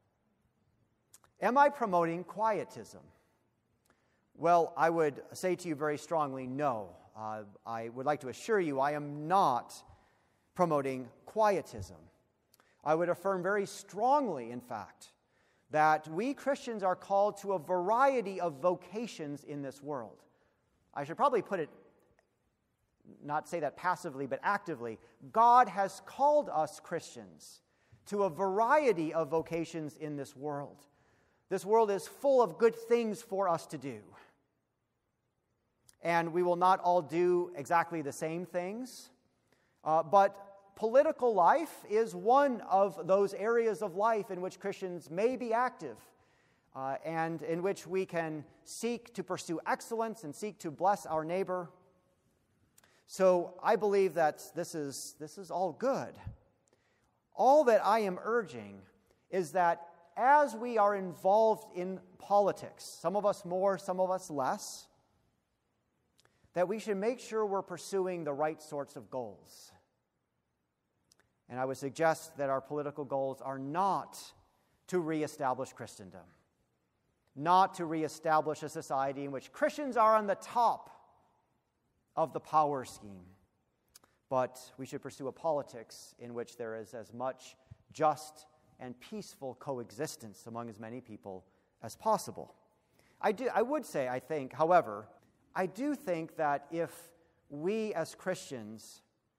Am I promoting quietism? Well, I would say to you very strongly, no. Uh, I would like to assure you I am not promoting quietism. I would affirm very strongly, in fact, that we Christians are called to a variety of vocations in this world. I should probably put it, not say that passively, but actively. God has called us Christians to a variety of vocations in this world. This world is full of good things for us to do. And we will not all do exactly the same things, uh, but political life is one of those areas of life in which Christians may be active uh, and in which we can seek to pursue excellence and seek to bless our neighbor. So I believe that this is, this is all good. All that I am urging is that as we are involved in politics, some of us more, some of us less, that we should make sure we're pursuing the right sorts of goals. And I would suggest that our political goals are not to reestablish Christendom, not to reestablish a society in which Christians are on the top of the power scheme, but we should pursue a politics in which there is as much just and peaceful coexistence among as many people as possible. I, do, I would say, I think, however, I do think that if we as Christians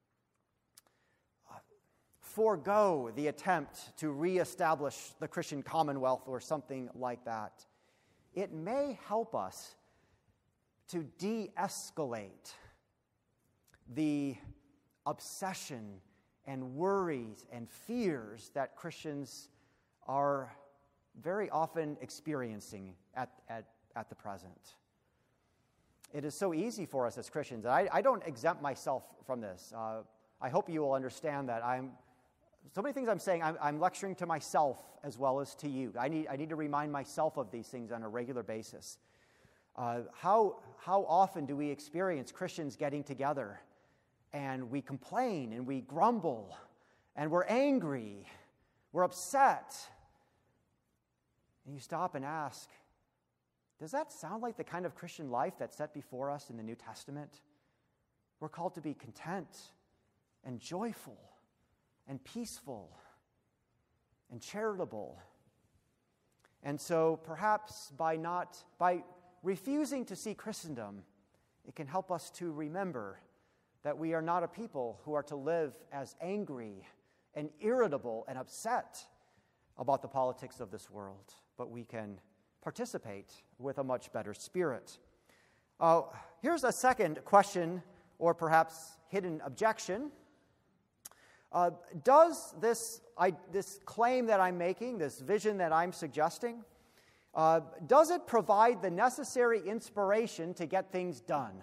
forego the attempt to reestablish the Christian commonwealth or something like that, it may help us to de-escalate the obsession and worries and fears that Christians are very often experiencing at, at, at the present. It is so easy for us as Christians. I, I don't exempt myself from this. Uh, I hope you will understand that I'm so many things I'm saying, I'm, I'm lecturing to myself as well as to you. I need, I need to remind myself of these things on a regular basis. Uh, how, how often do we experience Christians getting together and we complain and we grumble and we're angry, we're upset? And you stop and ask, does that sound like the kind of Christian life that's set before us in the New Testament? We're called to be content and joyful and peaceful and charitable. And so perhaps by not by refusing to see Christendom, it can help us to remember that we are not a people who are to live as angry and irritable and upset about the politics of this world, but we can participate with a much better spirit. Uh, here's a second question, or perhaps hidden objection. Uh, does this, I, this claim that I'm making, this vision that I'm suggesting, uh, does it provide the necessary inspiration to get things done?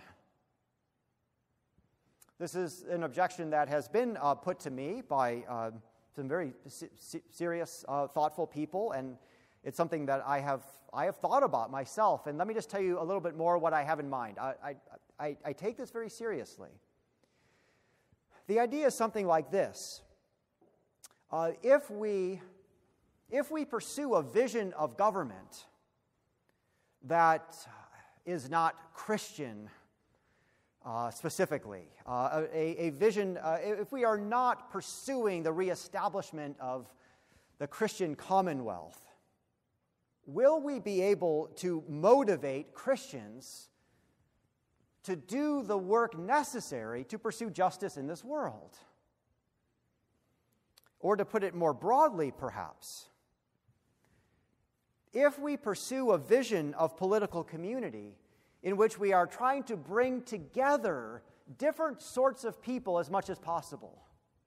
This is an objection that has been uh, put to me by uh, some very se- serious, uh, thoughtful people, and it's something that I have I have thought about myself. And let me just tell you a little bit more what I have in mind. I, I, I, I take this very seriously. The idea is something like this. Uh, if we, if we pursue a vision of government that is not Christian uh, specifically, uh, a, a vision, uh, if we are not pursuing the reestablishment of the Christian commonwealth, will we be able to motivate Christians to do the work necessary to pursue justice in this world? Or to put it more broadly, perhaps, if we pursue a vision of political community in which we are trying to bring together different sorts of people as much as possible,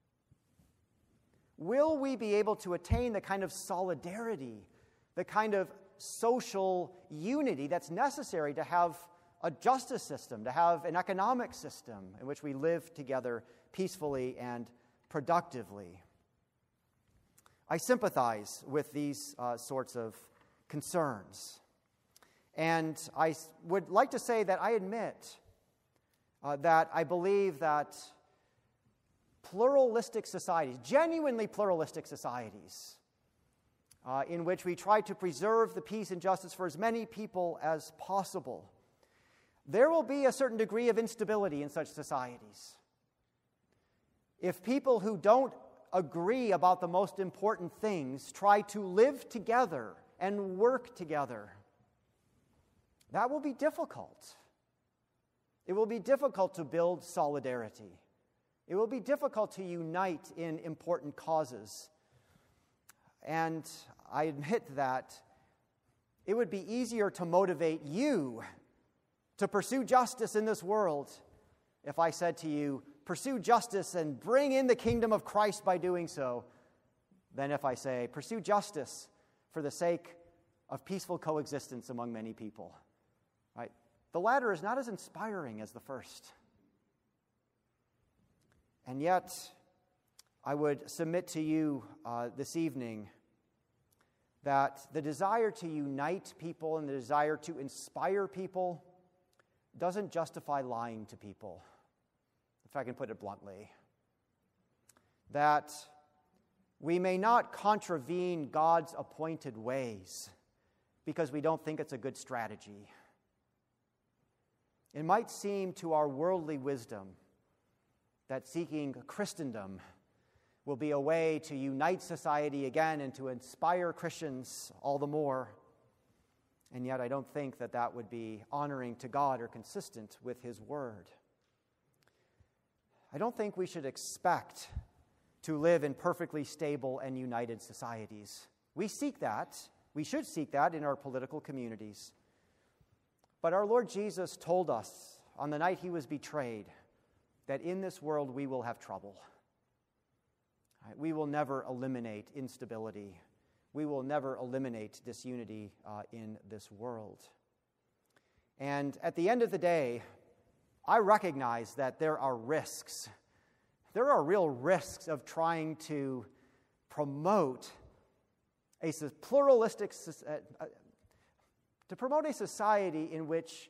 will we be able to attain the kind of solidarity, the kind of social unity that's necessary to have a justice system, to have an economic system in which we live together peacefully and productively? I sympathize with these uh, sorts of concerns. And I would like to say that I admit uh, that I believe that pluralistic societies, genuinely pluralistic societies, uh, in which we try to preserve the peace and justice for as many people as possible, there will be a certain degree of instability in such societies. If people who don't agree about the most important things try to live together and work together, that will be difficult. It will be difficult to build solidarity. It will be difficult to unite in important causes. And I admit that it would be easier to motivate you to pursue justice in this world if I said to you, pursue justice and bring in the kingdom of Christ by doing so, than if I say, pursue justice for the sake of peaceful coexistence among many people. Right? The latter is not as inspiring as the first. And yet, I would submit to you uh, this evening that the desire to unite people and the desire to inspire people doesn't justify lying to people, if I can put it bluntly. That we may not contravene God's appointed ways because we don't think it's a good strategy. It might seem to our worldly wisdom that seeking Christendom will be a way to unite society again and to inspire Christians all the more. And yet I don't think that that would be honoring to God or consistent with His Word. I don't think we should expect to live in perfectly stable and united societies. We seek that. We should seek that in our political communities. But our Lord Jesus told us on the night He was betrayed that in this world we will have trouble. We will never eliminate instability. We will never eliminate disunity uh, in this world. And at the end of the day, I recognize that there are risks. There are real risks of trying to promote a pluralistic, uh, to promote a society in which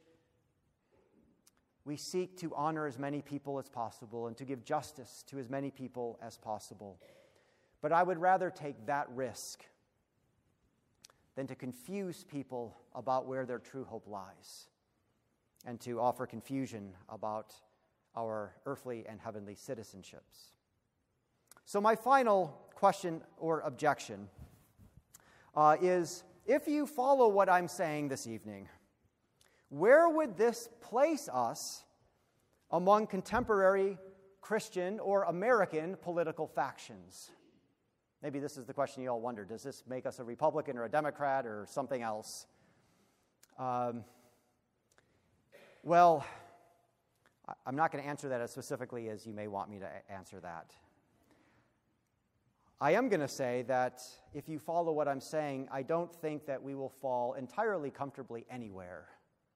we seek to honor as many people as possible and to give justice to as many people as possible. But I would rather take that risk than to confuse people about where their true hope lies and to offer confusion about our earthly and heavenly citizenships. So my final question or objection uh, is, if you follow what I'm saying this evening, where would this place us among contemporary Christian or American political factions? Maybe this is the question you all wonder. Does this make us a Republican or a Democrat or something else? Um, well, I'm not going to answer that as specifically as you may want me to answer that. I am going to say that if you follow what I'm saying, I don't think that we will fall entirely comfortably anywhere.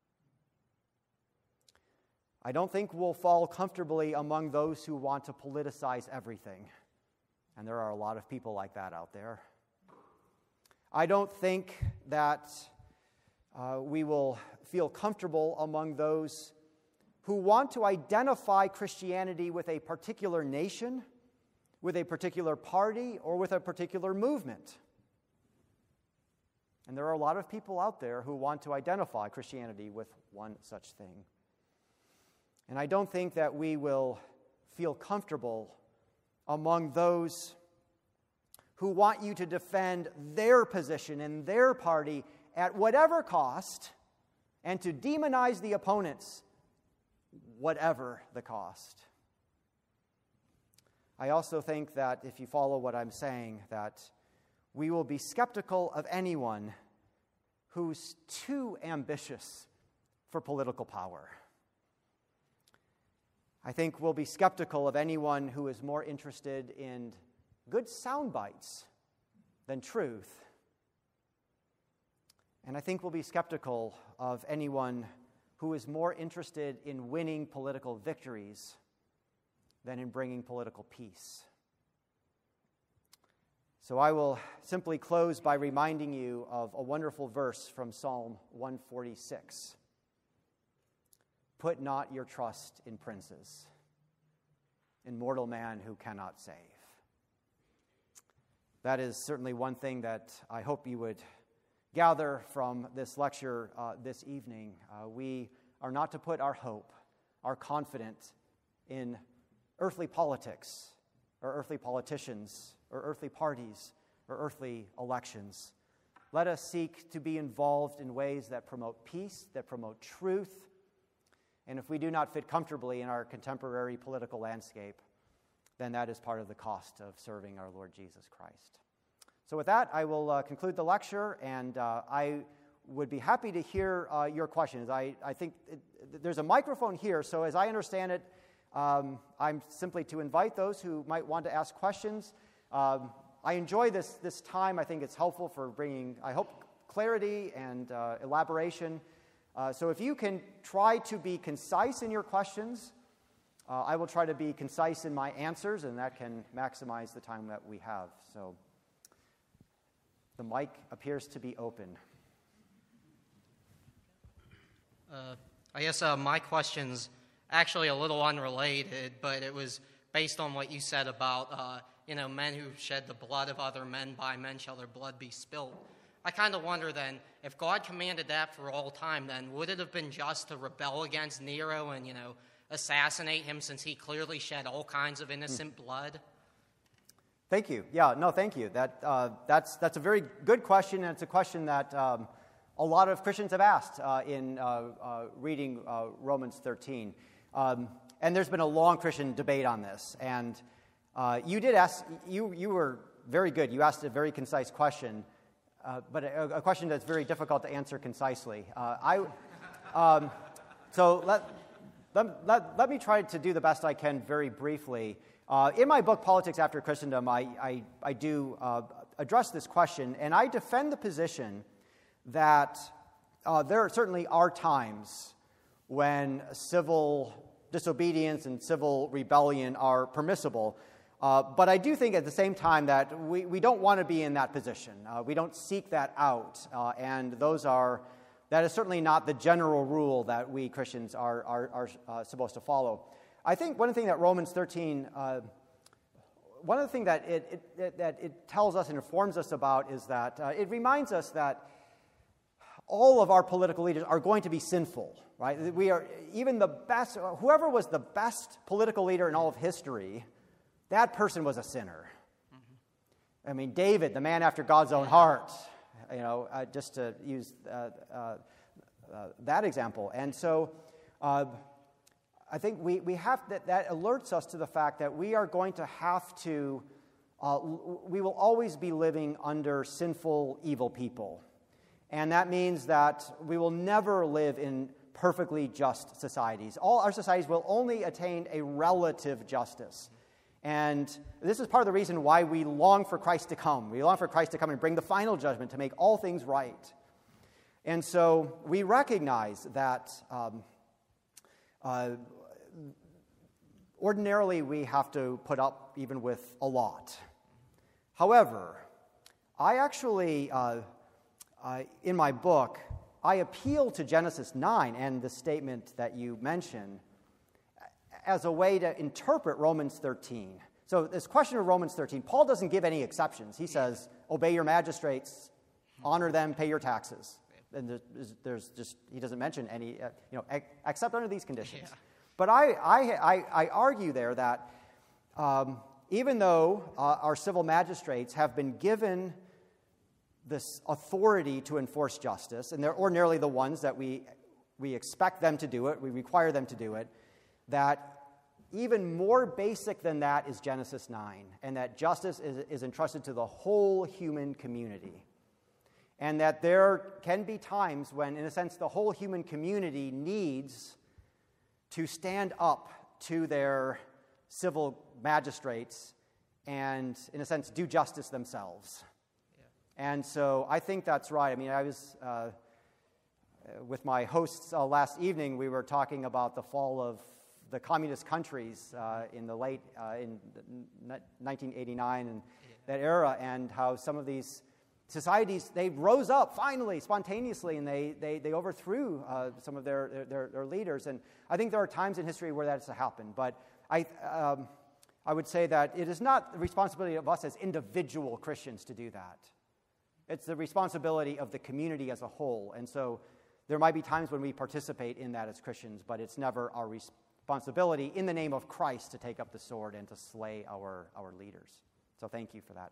I don't think we'll fall comfortably among those who want to politicize everything. And there are a lot of people like that out there. I don't think that uh, we will feel comfortable among those who want to identify Christianity with a particular nation, with a particular party, or with a particular movement. And there are a lot of people out there who want to identify Christianity with one such thing. And I don't think that we will feel comfortable among those who want you to defend their position and their party at whatever cost and to demonize the opponents, whatever the cost. I also think that if you follow what I'm saying, that we will be skeptical of anyone who's too ambitious for political power. I think we'll be skeptical of anyone who is more interested in good sound bites than truth. And I think we'll be skeptical of anyone who is more interested in winning political victories than in bringing political peace. So I will simply close by reminding you of a wonderful verse from Psalm one forty-six. Put not your trust in princes, in mortal man who cannot save. That is certainly one thing that I hope you would gather from this lecture uh, this evening. Uh, we are not to put our hope, our confidence in earthly politics, or earthly politicians, or earthly parties, or earthly elections. Let us seek to be involved in ways that promote peace, that promote truth. And if we do not fit comfortably in our contemporary political landscape, then that is part of the cost of serving our Lord Jesus Christ. So with that, I will uh, conclude the lecture, and uh, I would be happy to hear uh, your questions. I, I think it, there's a microphone here, so as I understand it, um, I'm simply to invite those who might want to ask questions. Um, I enjoy this, this time. I think it's helpful for bringing, I hope, clarity and uh, elaboration. Uh, so if you can try to be concise in your questions, uh, I will try to be concise in my answers, and that can maximize the time that we have. So the mic appears to be open. Uh, I guess uh, my question's actually a little unrelated, but it was based on what you said about, uh, you know, men who shed the blood of other men, by men shall their blood be spilt. I kind of wonder then, if God commanded that for all time, then would it have been just to rebel against Nero and, you know, assassinate him, since he clearly shed all kinds of innocent hmm. blood? Thank you. Yeah, no, thank you. That uh, that's that's a very good question, and it's a question that um, a lot of Christians have asked uh, in uh, uh, reading uh, Romans thirteen. Um, and there's been a long Christian debate on this. And uh, you did ask, you, you were very good. You asked a very concise question, uh, but a, a question that's very difficult to answer concisely. Uh, I, um, so let, let, let, let me try to do the best I can very briefly. Uh, in my book, Politics After Christendom, I, I, I do uh, address this question, and I defend the position that uh, there certainly are times when civil disobedience and civil rebellion are permissible. Uh, but I do think at the same time that we, we don't want to be in that position. Uh, we don't seek that out. Uh, and those are, that is certainly not the general rule that we Christians are, are, are uh, supposed to follow. I think one thing that Romans thirteen, uh, one of the things that it, it, it, that it tells us and informs us about is that uh, it reminds us that all of our political leaders are going to be sinful, right? We are, even the best, whoever was the best political leader in all of history, that person was a sinner. Mm-hmm. I mean, David, the man after God's own heart, you know, uh, just to use uh, uh, uh, that example. And so uh, I think we, we have, that, that alerts us to the fact that we are going to have to, uh, we will always be living under sinful, evil people. And that means that we will never live in perfectly just societies. All our societies will only attain a relative justice. And this is part of the reason why we long for Christ to come. We long for Christ to come and bring the final judgment to make all things right. And so we recognize that um, uh, ordinarily we have to put up even with a lot. However, I actually... Uh, Uh, in my book, I appeal to Genesis nine and the statement that you mentioned as a way to interpret Romans thirteen. So this question of Romans thirteen, Paul doesn't give any exceptions. He says, obey your magistrates, honor them, pay your taxes. And there's, there's just, he doesn't mention any, uh, you know, except under these conditions. Yeah. But I, I, I, I argue there that um, even though uh, our civil magistrates have been given this authority to enforce justice, and they're ordinarily the ones that we we expect them to do it, we require them to do it, that even more basic than that is Genesis nine, and that justice is, is entrusted to the whole human community. And that there can be times when, in a sense, the whole human community needs to stand up to their civil magistrates and, in a sense, do justice themselves. And so I think that's right. I mean, I was, uh, with my hosts uh, last evening, we were talking about the fall of the communist countries uh, in the late, uh, in nineteen eighty-nine and yeah. that era, and how some of these societies, they rose up finally, spontaneously, and they, they, they overthrew uh, some of their, their, their leaders. And I think there are times in history where that's happened. But I, um, I would say that it is not the responsibility of us as individual Christians to do that. It's the responsibility of the community as a whole. And so there might be times when we participate in that as Christians, but it's never our responsibility in the name of Christ to take up the sword and to slay our, our leaders. So thank you for that.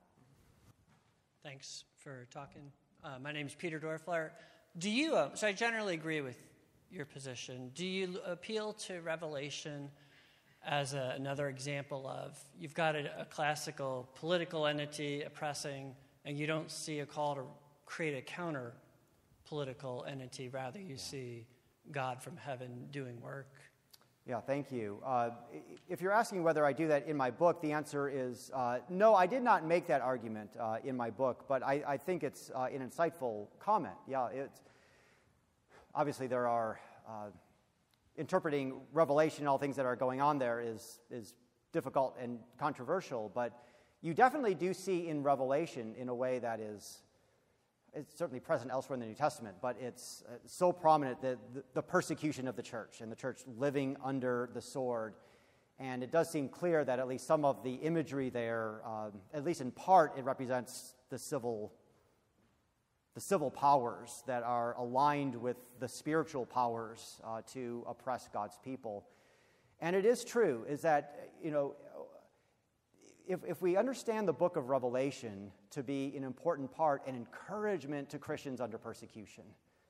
Thanks for talking. Uh, my name is Peter Dorfler. Do you, uh, so I generally agree with your position. Do you appeal to Revelation as a, another example of, you've got a, a classical political entity oppressing, and you don't see a call to create a counter-political entity. Rather, you yeah. see God from heaven doing work? Yeah, thank you. Uh, if you're asking whether I do that in my book, the answer is uh, no, I did not make that argument uh, in my book, but I, I think it's uh, an insightful comment. Yeah, it's, obviously there are, uh, interpreting Revelation and all things that are going on there is, is difficult and controversial, but you definitely do see in Revelation in a way that is, it's certainly present elsewhere in the New Testament, but it's uh, so prominent that the, the persecution of the church and the church living under the sword. And it does seem clear that at least some of the imagery there, um, at least in part, it represents the civil, the civil powers that are aligned with the spiritual powers uh, to oppress God's people. And it is true, is that, you know, If, if we understand the book of Revelation to be an important part, an encouragement to Christians under persecution,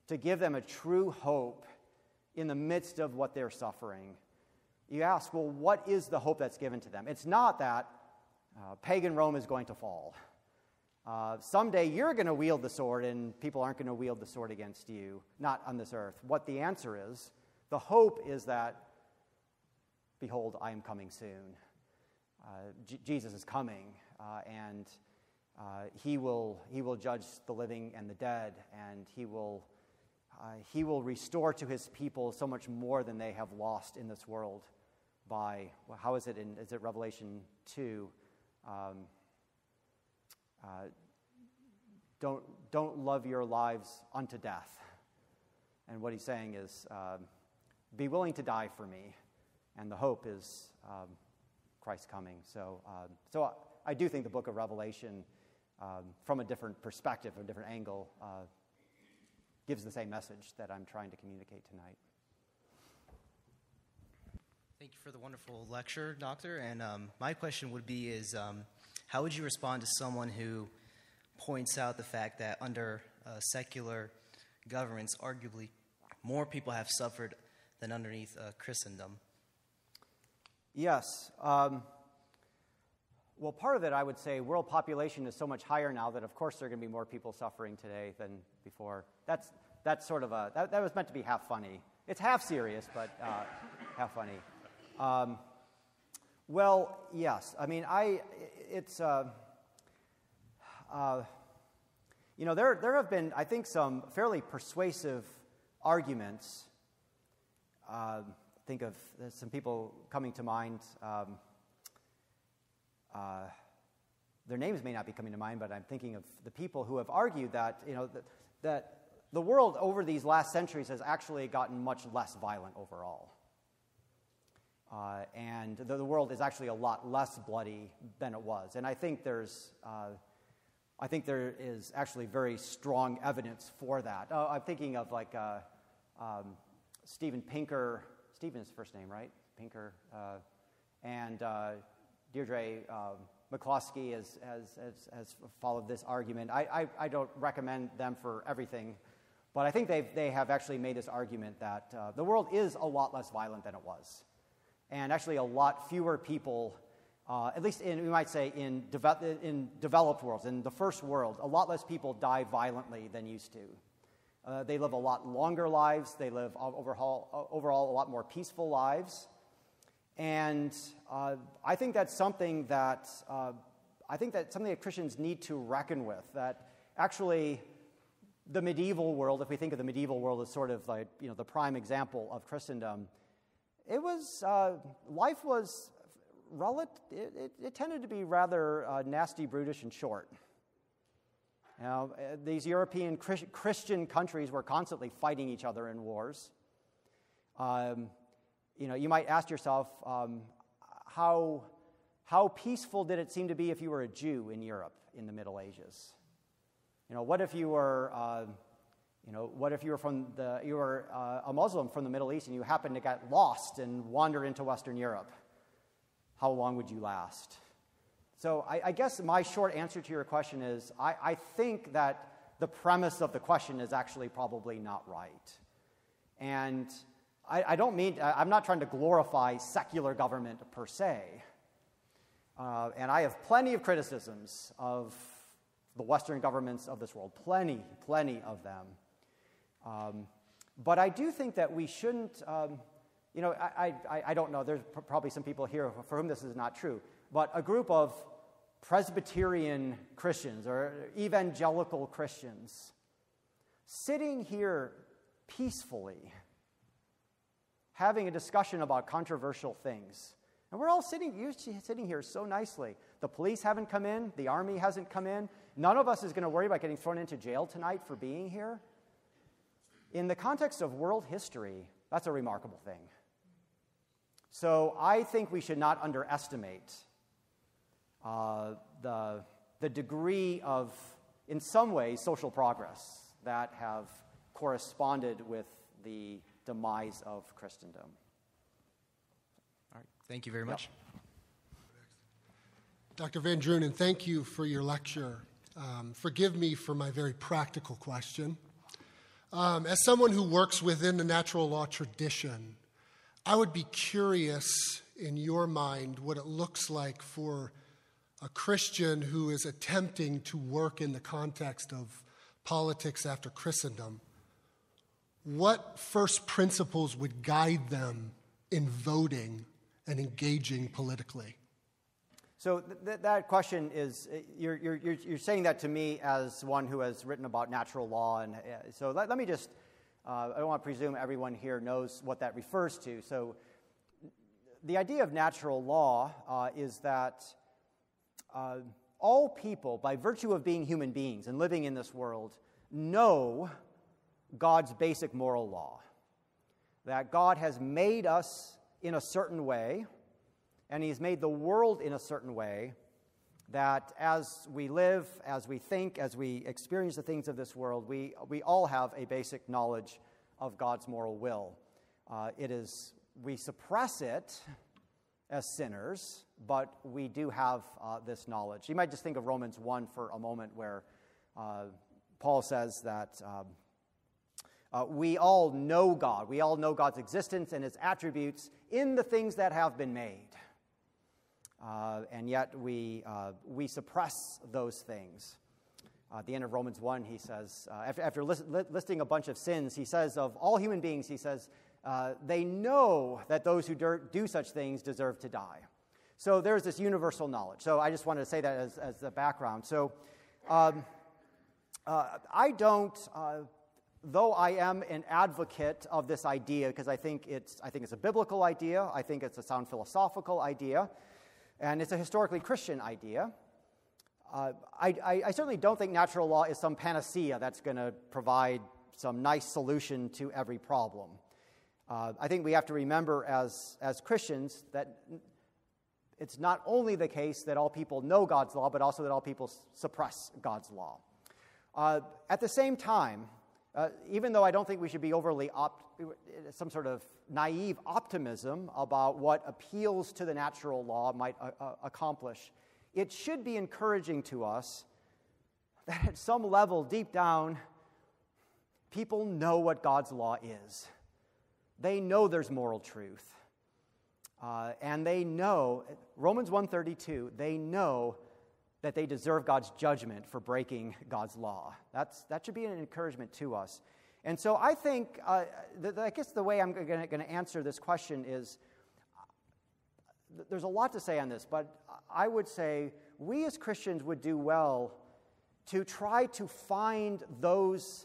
to give them a true hope in the midst of what they're suffering. You ask, well, what is the hope that's given to them? It's not that uh, pagan Rome is going to fall. Uh, someday you're going to wield the sword and people aren't going to wield the sword against you, not on this earth. What the answer is, the hope is that, behold, I am coming soon. Uh, J- Jesus is coming, uh, and uh, he will he will judge the living and the dead, and he will uh, he will restore to his people so much more than they have lost in this world. By well, how is it in is it Revelation two? Um, uh, don't don't love your lives unto death. And what he's saying is, um, be willing to die for me, and the hope is um, Christ coming. So, um, so I, I do think the book of Revelation, um, from a different perspective, a different angle, uh, gives the same message that I'm trying to communicate tonight. Thank you for the wonderful lecture, Doctor. And um, my question would be is, um, how would you respond to someone who points out the fact that under uh, secular governments, arguably more people have suffered than underneath uh, Christendom? Yes. Um, well, part of it, I would say, world population is so much higher now that, of course, there are going to be more people suffering today than before. That's that's sort of a that, that was meant to be half funny. It's half serious, but uh, half funny. Um, well, yes. I mean, I it's uh, uh, you know there there have been, I think, some fairly persuasive arguments. Uh, think of there's some people coming to mind. Um, uh, their names may not be coming to mind, but I'm thinking of the people who have argued that you know that, that the world over these last centuries has actually gotten much less violent overall. Uh, and the, the world is actually a lot less bloody than it was. And I think there's, uh, I think there is actually very strong evidence for that. Uh, I'm thinking of like uh, um, Steven Pinker. Steven's first name, right? Pinker, uh, and uh, Deirdre um, McCloskey has, has, has, has followed this argument. I, I, I don't recommend them for everything, but I think they they have actually made this argument that uh, the world is a lot less violent than it was. And actually a lot fewer people, uh, at least in, we might say in, deve- in developed worlds, in the first world, a lot less people die violently than used to. Uh, they live a lot longer lives. They live overall, overall a lot more peaceful lives. And uh, I think that's something that, uh, I think that's something that Christians need to reckon with, that actually the medieval world, if we think of the medieval world as sort of like, you know, the prime example of Christendom, It was, uh, life was, relative, it, it, it tended to be rather uh, nasty, brutish, and short. You know, these European Chris- Christian countries were constantly fighting each other in wars. Um, you know, you might ask yourself, um, how, how peaceful did it seem to be if you were a Jew in Europe in the Middle Ages? You know, what if you were... Uh, You know, what if you were from the you were uh, a Muslim from the Middle East and you happened to get lost and wander into Western Europe? How long would you last? So I, I guess my short answer to your question is I, I think that the premise of the question is actually probably not right. And I, I don't mean I'm not trying to glorify secular government per se. Uh, and I have plenty of criticisms of the Western governments of this world, plenty, plenty of them. Um, but I do think that we shouldn't, um, you know, I, I, I don't know, there's pr- probably some people here for whom this is not true, but a group of Presbyterian Christians or evangelical Christians sitting here peacefully, having a discussion about controversial things. And we're all sitting, you're sitting here so nicely. The police haven't come in, the army hasn't come in. None of us is going to worry about getting thrown into jail tonight for being here. In the context of world history, that's a remarkable thing. So I think we should not underestimate uh, the, the degree of, in some ways, social progress that have corresponded with the demise of Christendom. All right. Thank you very much. Yep. Doctor Van Drunen, thank you for your lecture. Um, forgive me for my very practical question. Um, as someone who works within the natural law tradition, I would be curious in your mind what it looks like for a Christian who is attempting to work in the context of politics after Christendom. What first principles would guide them in voting and engaging politically? So th- th- that question is, you're, you're, you're, you're saying that to me as one who has written about natural law. And uh, so let, let me just, uh, I don't want to presume everyone here knows what that refers to. So the idea of natural law uh, is that uh, all people, by virtue of being human beings and living in this world, know God's basic moral law. That God has made us in a certain way, and he's made the world in a certain way, that as we live, as we think, as we experience the things of this world, we, we all have a basic knowledge of God's moral will. Uh, it is, we suppress it as sinners, but we do have uh, this knowledge. You might just think of Romans one for a moment, where uh, Paul says that um, uh, we all know God. We all know God's existence and his attributes in the things that have been made. Uh, and yet we, uh, we suppress those things. Uh, at the end of Romans one, he says, uh, after, after list, listing a bunch of sins, he says of all human beings, he says, uh, they know that those who do such things deserve to die. So there's this universal knowledge. So I just wanted to say that as, as the background. So um, uh, I don't, uh, though I am an advocate of this idea, because I think it's, I think it's a biblical idea, I think it's a sound philosophical idea, and it's a historically Christian idea. Uh, I, I, I certainly don't think natural law is some panacea that's going to provide some nice solution to every problem. Uh, I think we have to remember as, as Christians that it's not only the case that all people know God's law, but also that all people s- suppress God's law. Uh, at the same time, uh, even though I don't think we should be overly opt- some sort of naive optimism about what appeals to the natural law might uh, uh, accomplish, it should be encouraging to us that at some level, deep down, people know what God's law is. They know there's moral truth. Uh, and they know, Romans one thirty-two, they know that they deserve God's judgment for breaking God's law. That's, that should be an encouragement to us. And so I think, uh, th- I guess the way I'm going to answer this question is, th- there's a lot to say on this, but I would say we as Christians would do well to try to find those,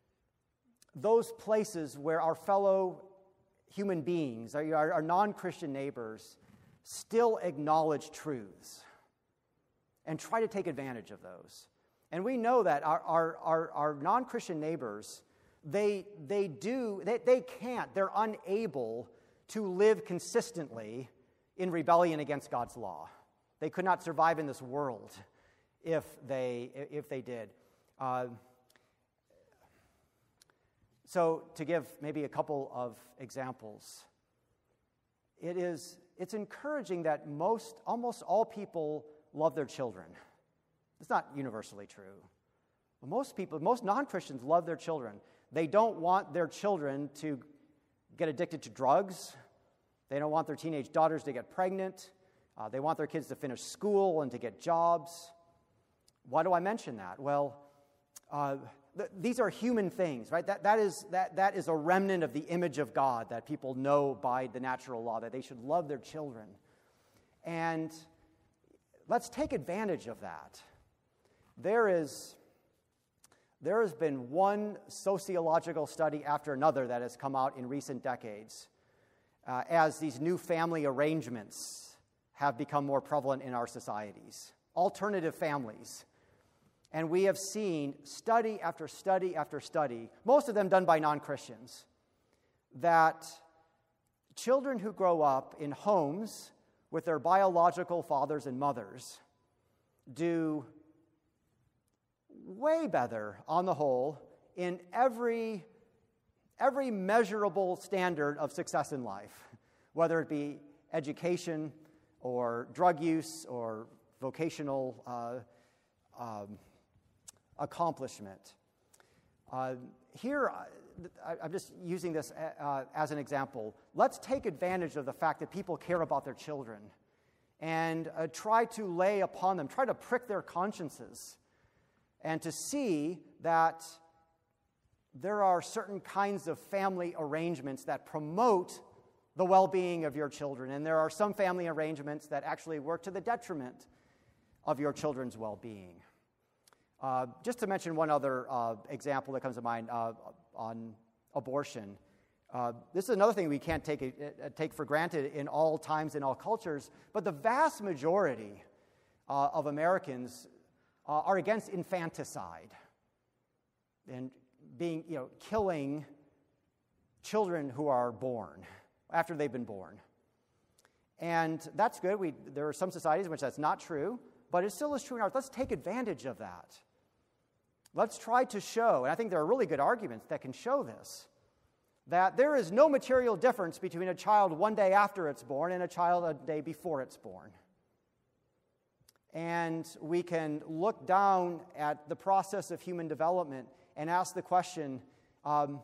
those places where our fellow human beings, our, our, our non-Christian neighbors, still acknowledge truths and try to take advantage of those. And we know that our, our, our, our non-Christian neighbors, they, they do, they, they can't, they're unable to live consistently in rebellion against God's law. They could not survive in this world if they, if they did. Uh, so to give maybe a couple of examples, it is, it's encouraging that most, almost all people love their children. It's not universally true. But most people, most non-Christians love their children. They don't want their children to get addicted to drugs. They don't want their teenage daughters to get pregnant. Uh, they want their kids to finish school and to get jobs. Why do I mention that? Well, uh, th- these are human things, right? That, that, is, that, that is a remnant of the image of God that people know by the natural law, that they should love their children. And let's take advantage of that. There is, there has been one sociological study after another that has come out in recent decades uh, as these new family arrangements have become more prevalent in our societies. Alternative families. And we have seen study after study after study, most of them done by non-Christians, that children who grow up in homes with their biological fathers and mothers do way better on the whole in every, every measurable standard of success in life, whether it be education or drug use or vocational uh, um, accomplishment. Uh, here, I, I'm just using this uh, as an example. Let's take advantage of the fact that people care about their children and uh, try to lay upon them, try to prick their consciences, and to see that there are certain kinds of family arrangements that promote the well-being of your children, and there are some family arrangements that actually work to the detriment of your children's well-being. Uh, just to mention one other uh, example that comes to mind uh, on abortion. Uh, this is another thing we can't take, uh, take for granted in all times, in all cultures, but the vast majority uh, of Americans uh, are against infanticide and being, you know, killing children who are born after they've been born. And that's good. We, there are some societies in which that's not true, but it still is true in ours. Let's take advantage of that. Let's try to show, and I think there are really good arguments that can show this, that there is no material difference between a child one day after it's born and a child a day before it's born. And we can look down at the process of human development and ask the question, um,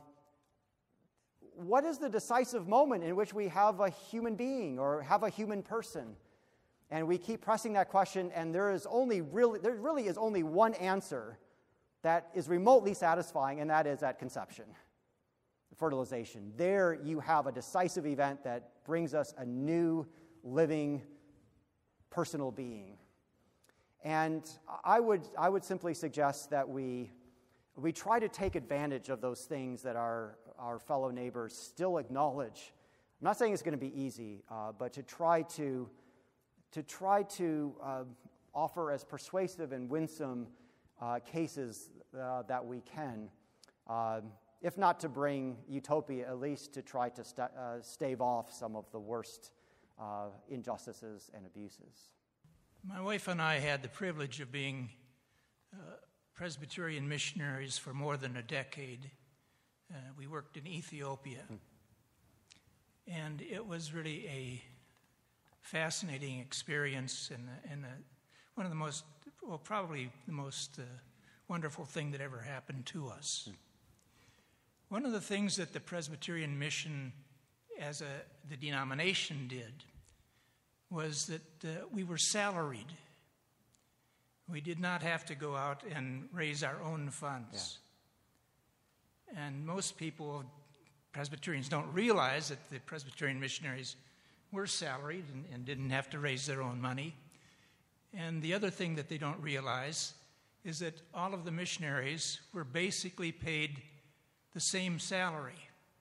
what is the decisive moment in which we have a human being or have a human person? And we keep pressing that question, and there is only really, there really is only one answer that is remotely satisfying, and that is at conception, fertilization. There you have a decisive event that brings us a new, living, personal being. And I would, I would simply suggest that we, we try to take advantage of those things that our, our fellow neighbors still acknowledge. I'm not saying it's going to be easy, uh, but to try to, to, try to uh, offer as persuasive and winsome uh, cases uh, that we can, uh, if not to bring utopia, at least to try to st- uh, stave off some of the worst uh, injustices and abuses. My wife and I had the privilege of being uh, Presbyterian missionaries for more than a decade. Uh, we worked in Ethiopia, hmm. and it was really a fascinating experience and, and a, one of the most, well, probably the most uh, wonderful thing that ever happened to us. Hmm. One of the things that the Presbyterian mission as a, the denomination did was that uh, we were salaried. We did not have to go out and raise our own funds. Yeah. And most people, Presbyterians, don't realize that the Presbyterian missionaries were salaried and, and didn't have to raise their own money. And the other thing that they don't realize is that all of the missionaries were basically paid the same salary.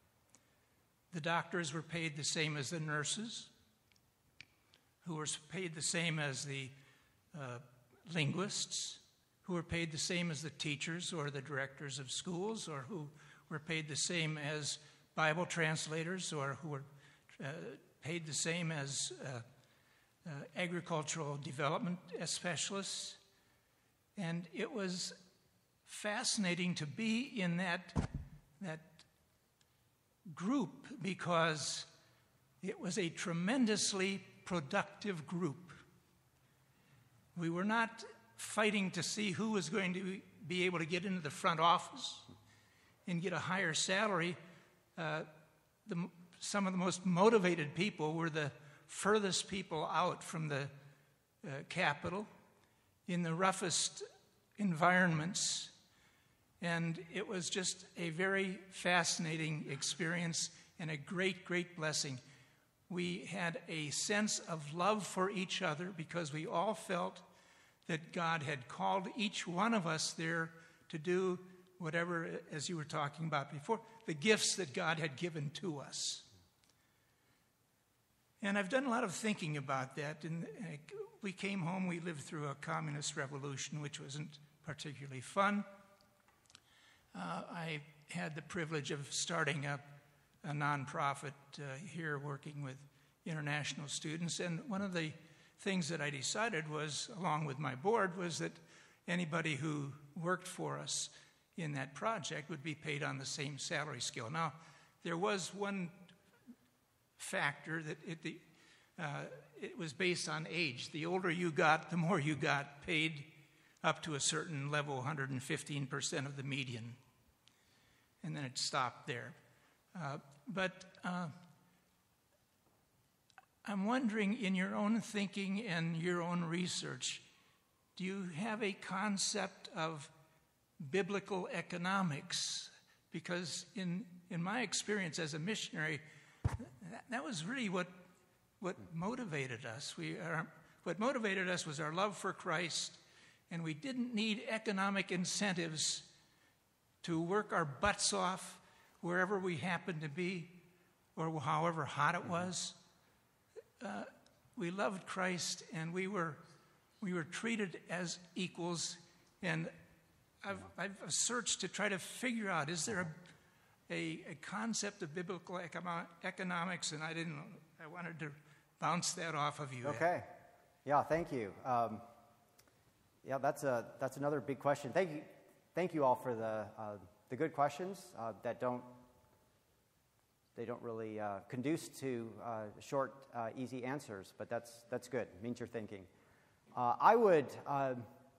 The doctors were paid the same as the nurses, who were paid the same as the uh, linguists, who were paid the same as the teachers or the directors of schools, or who were paid the same as Bible translators, or who were uh, paid the same as uh, uh, agricultural development specialists. And it was fascinating to be in that, that group because it was a tremendously productive group. We were not fighting to see who was going to be able to get into the front office and get a higher salary. Uh, the, some of the most motivated people were the furthest people out from the uh, capital in the roughest environments. And it was just a very fascinating experience and a great, great blessing. We had a sense of love for each other because we all felt that God had called each one of us there to do whatever, as you were talking about before, the gifts that God had given to us. And I've done a lot of thinking about that. And we came home, we lived through a communist revolution, which wasn't particularly fun. Uh, I had the privilege of starting up a nonprofit uh, here working with international students. And one of the things that I decided was, along with my board, was that anybody who worked for us in that project would be paid on the same salary scale. Now, there was one factor that it, the, uh, it was based on age. The older you got, the more you got paid, up to a certain level, one hundred fifteen percent of the median. and then it stopped there. Uh, but uh, I'm wondering, in your own thinking and your own research, do you have a concept of biblical economics? Because in, in my experience as a missionary, that, that was really what what motivated us. We are, what motivated us was our love for Christ, and we didn't need economic incentives to work our butts off wherever we happened to be or however hot it was. Uh, we loved Christ, and we were we were treated as equals. And I've, I've searched to try to figure out, is there a, a, a concept of biblical econo- economics? And I didn't. I wanted to bounce that off of you. Okay. Yeah, thank you. Um, yeah, that's a that's another big question. Thank you, thank you all for the uh, the good questions uh, that don't they don't really uh, conduce to uh, short, uh, easy answers. But that's that's good. It means you're thinking. Uh, I would. Uh,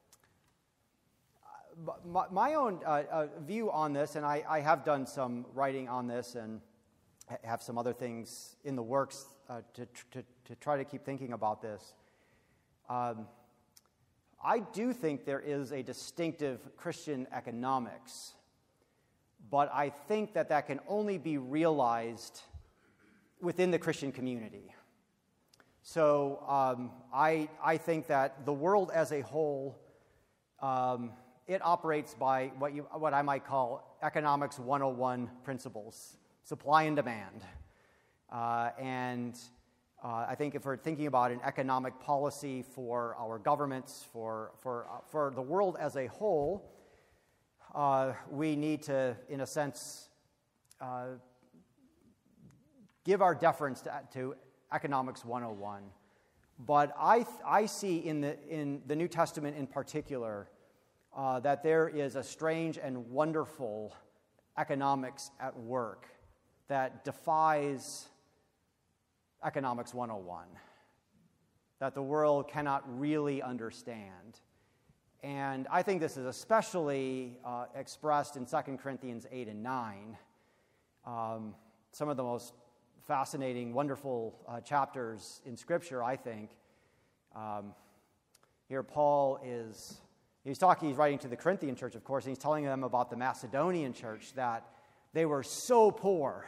my, my own uh, uh, view on this, and I, I have done some writing on this, and have some other things in the works uh, to, to to try to keep thinking about this. Um, I do think there is a distinctive Christian economics, but I think that that can only be realized within the Christian community. So um, I I think that the world as a whole, um, it operates by what you what I might call economics one oh one principles, supply and demand, uh, and Uh, I think if we're thinking about an economic policy for our governments, for for uh, for the world as a whole, uh, we need to, in a sense, uh, give our deference to, to economics one oh one. But I I see in the in the New Testament in particular uh, that there is a strange and wonderful economics at work that defies economics one oh one, that the world cannot really understand. And I think this is especially uh, expressed in Second Corinthians eight and nine, um, some of the most fascinating, wonderful uh, chapters in Scripture, I think. Um, here Paul is, he's talking, he's writing to the Corinthian church, of course, and he's telling them about the Macedonian church, that they were so poor.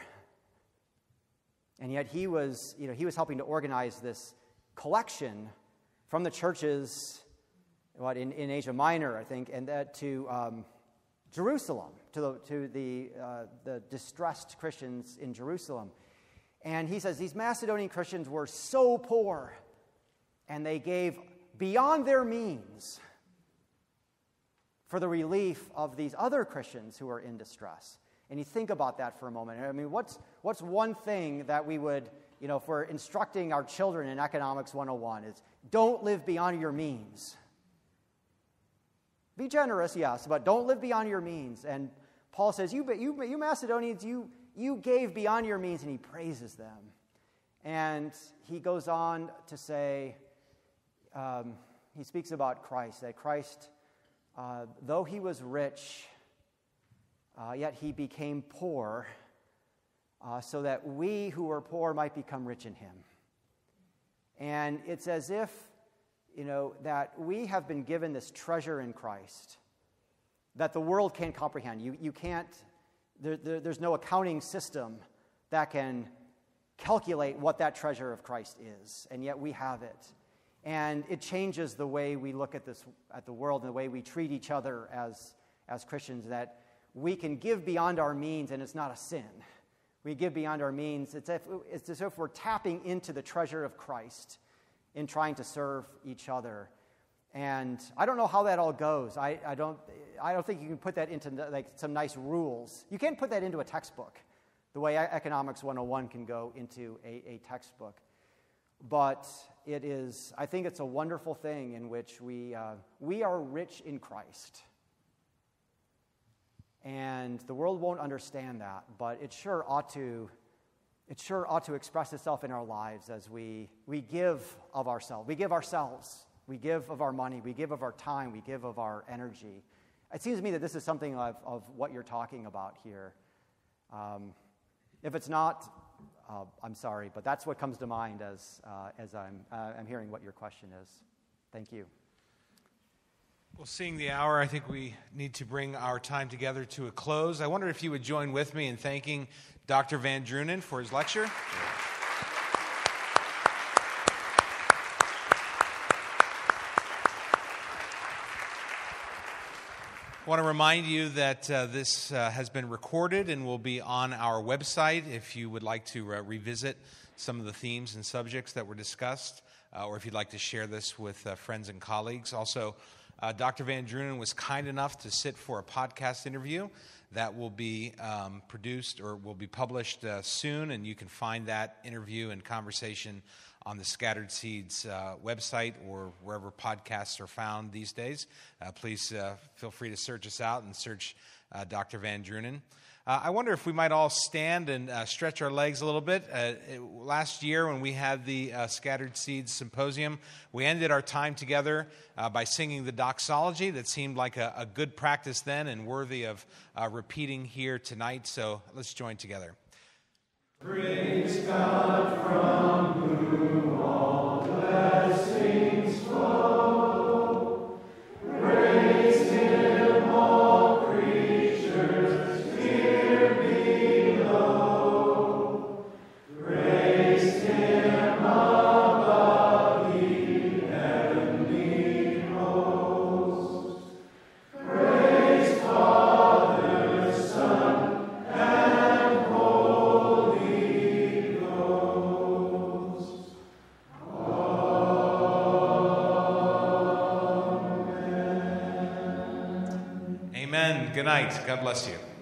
And yet he was, you know, he was helping to organize this collection from the churches, what in, in Asia Minor, I think, and that to um, Jerusalem, to the to the uh, the distressed Christians in Jerusalem. And he says these Macedonian Christians were so poor, and they gave beyond their means for the relief of these other Christians who were in distress. And you think about that for a moment. I mean, what's what's one thing that we would, you know, if we're instructing our children in economics one oh one, is don't live beyond your means. Be generous, yes, but don't live beyond your means. And Paul says, you, you, you Macedonians, you, you gave beyond your means, and he praises them. And he goes on to say, um, he speaks about Christ, that Christ, uh, though he was rich, Uh, yet he became poor uh, so that we who were poor might become rich in him. And it's as if, you know, that we have been given this treasure in Christ that the world can't comprehend. You, you can't, there, there, there's no accounting system that can calculate what that treasure of Christ is, and yet we have it. And it changes the way we look at this, at the world, and the way we treat each other as, as Christians, that we can give beyond our means, and it's not a sin. We give beyond our means. It's, if, it's as if we're tapping into the treasure of Christ in trying to serve each other. And I don't know how that all goes. I, I don't I don't think you can put that into like some nice rules. You can't put that into a textbook the way economics one oh one can go into a, a textbook. But it is, I think it's a wonderful thing in which we uh, we are rich in Christ. And the world won't understand that, but it sure ought to it sure ought to express itself in our lives as we, we give of ourselves. We give ourselves. We give of our money. We give of our time. We give of our energy it seems to me that this is something of, of what you're talking about here. Um, if it's not, uh, I'm sorry, but that's what comes to mind as, uh, as I'm, uh, I'm hearing what your question is. Thank you. Well, seeing the hour, I think we need to bring our time together to a close. I wonder if you would join with me in thanking Doctor Van Drunen for his lecture. I want to remind you that uh, this uh, has been recorded and will be on our website if you would like to uh, revisit some of the themes and subjects that were discussed, uh, or if you'd like to share this with uh, friends and colleagues. Also, uh, Doctor Van Drunen was kind enough to sit for a podcast interview that will be um, produced or will be published uh, soon, and you can find that interview and conversation on the Scattered Seeds uh, website or wherever podcasts are found these days. Uh, please uh, feel free to search us out and search uh, Doctor Van Drunen. Uh, I wonder if we might all stand and uh, stretch our legs a little bit. Uh, it, last year when we had the uh, Scattered Seeds Symposium, we ended our time together uh, by singing the doxology that seemed like a, a good practice then and worthy of uh, repeating here tonight. So let's join together. Praise God from whom all blessings flow. Praise Him, all creatures here below. Praise Him above the heavenly host. Praise Father, Son, and Holy Ghost. Amen. Amen. Good night. God bless you.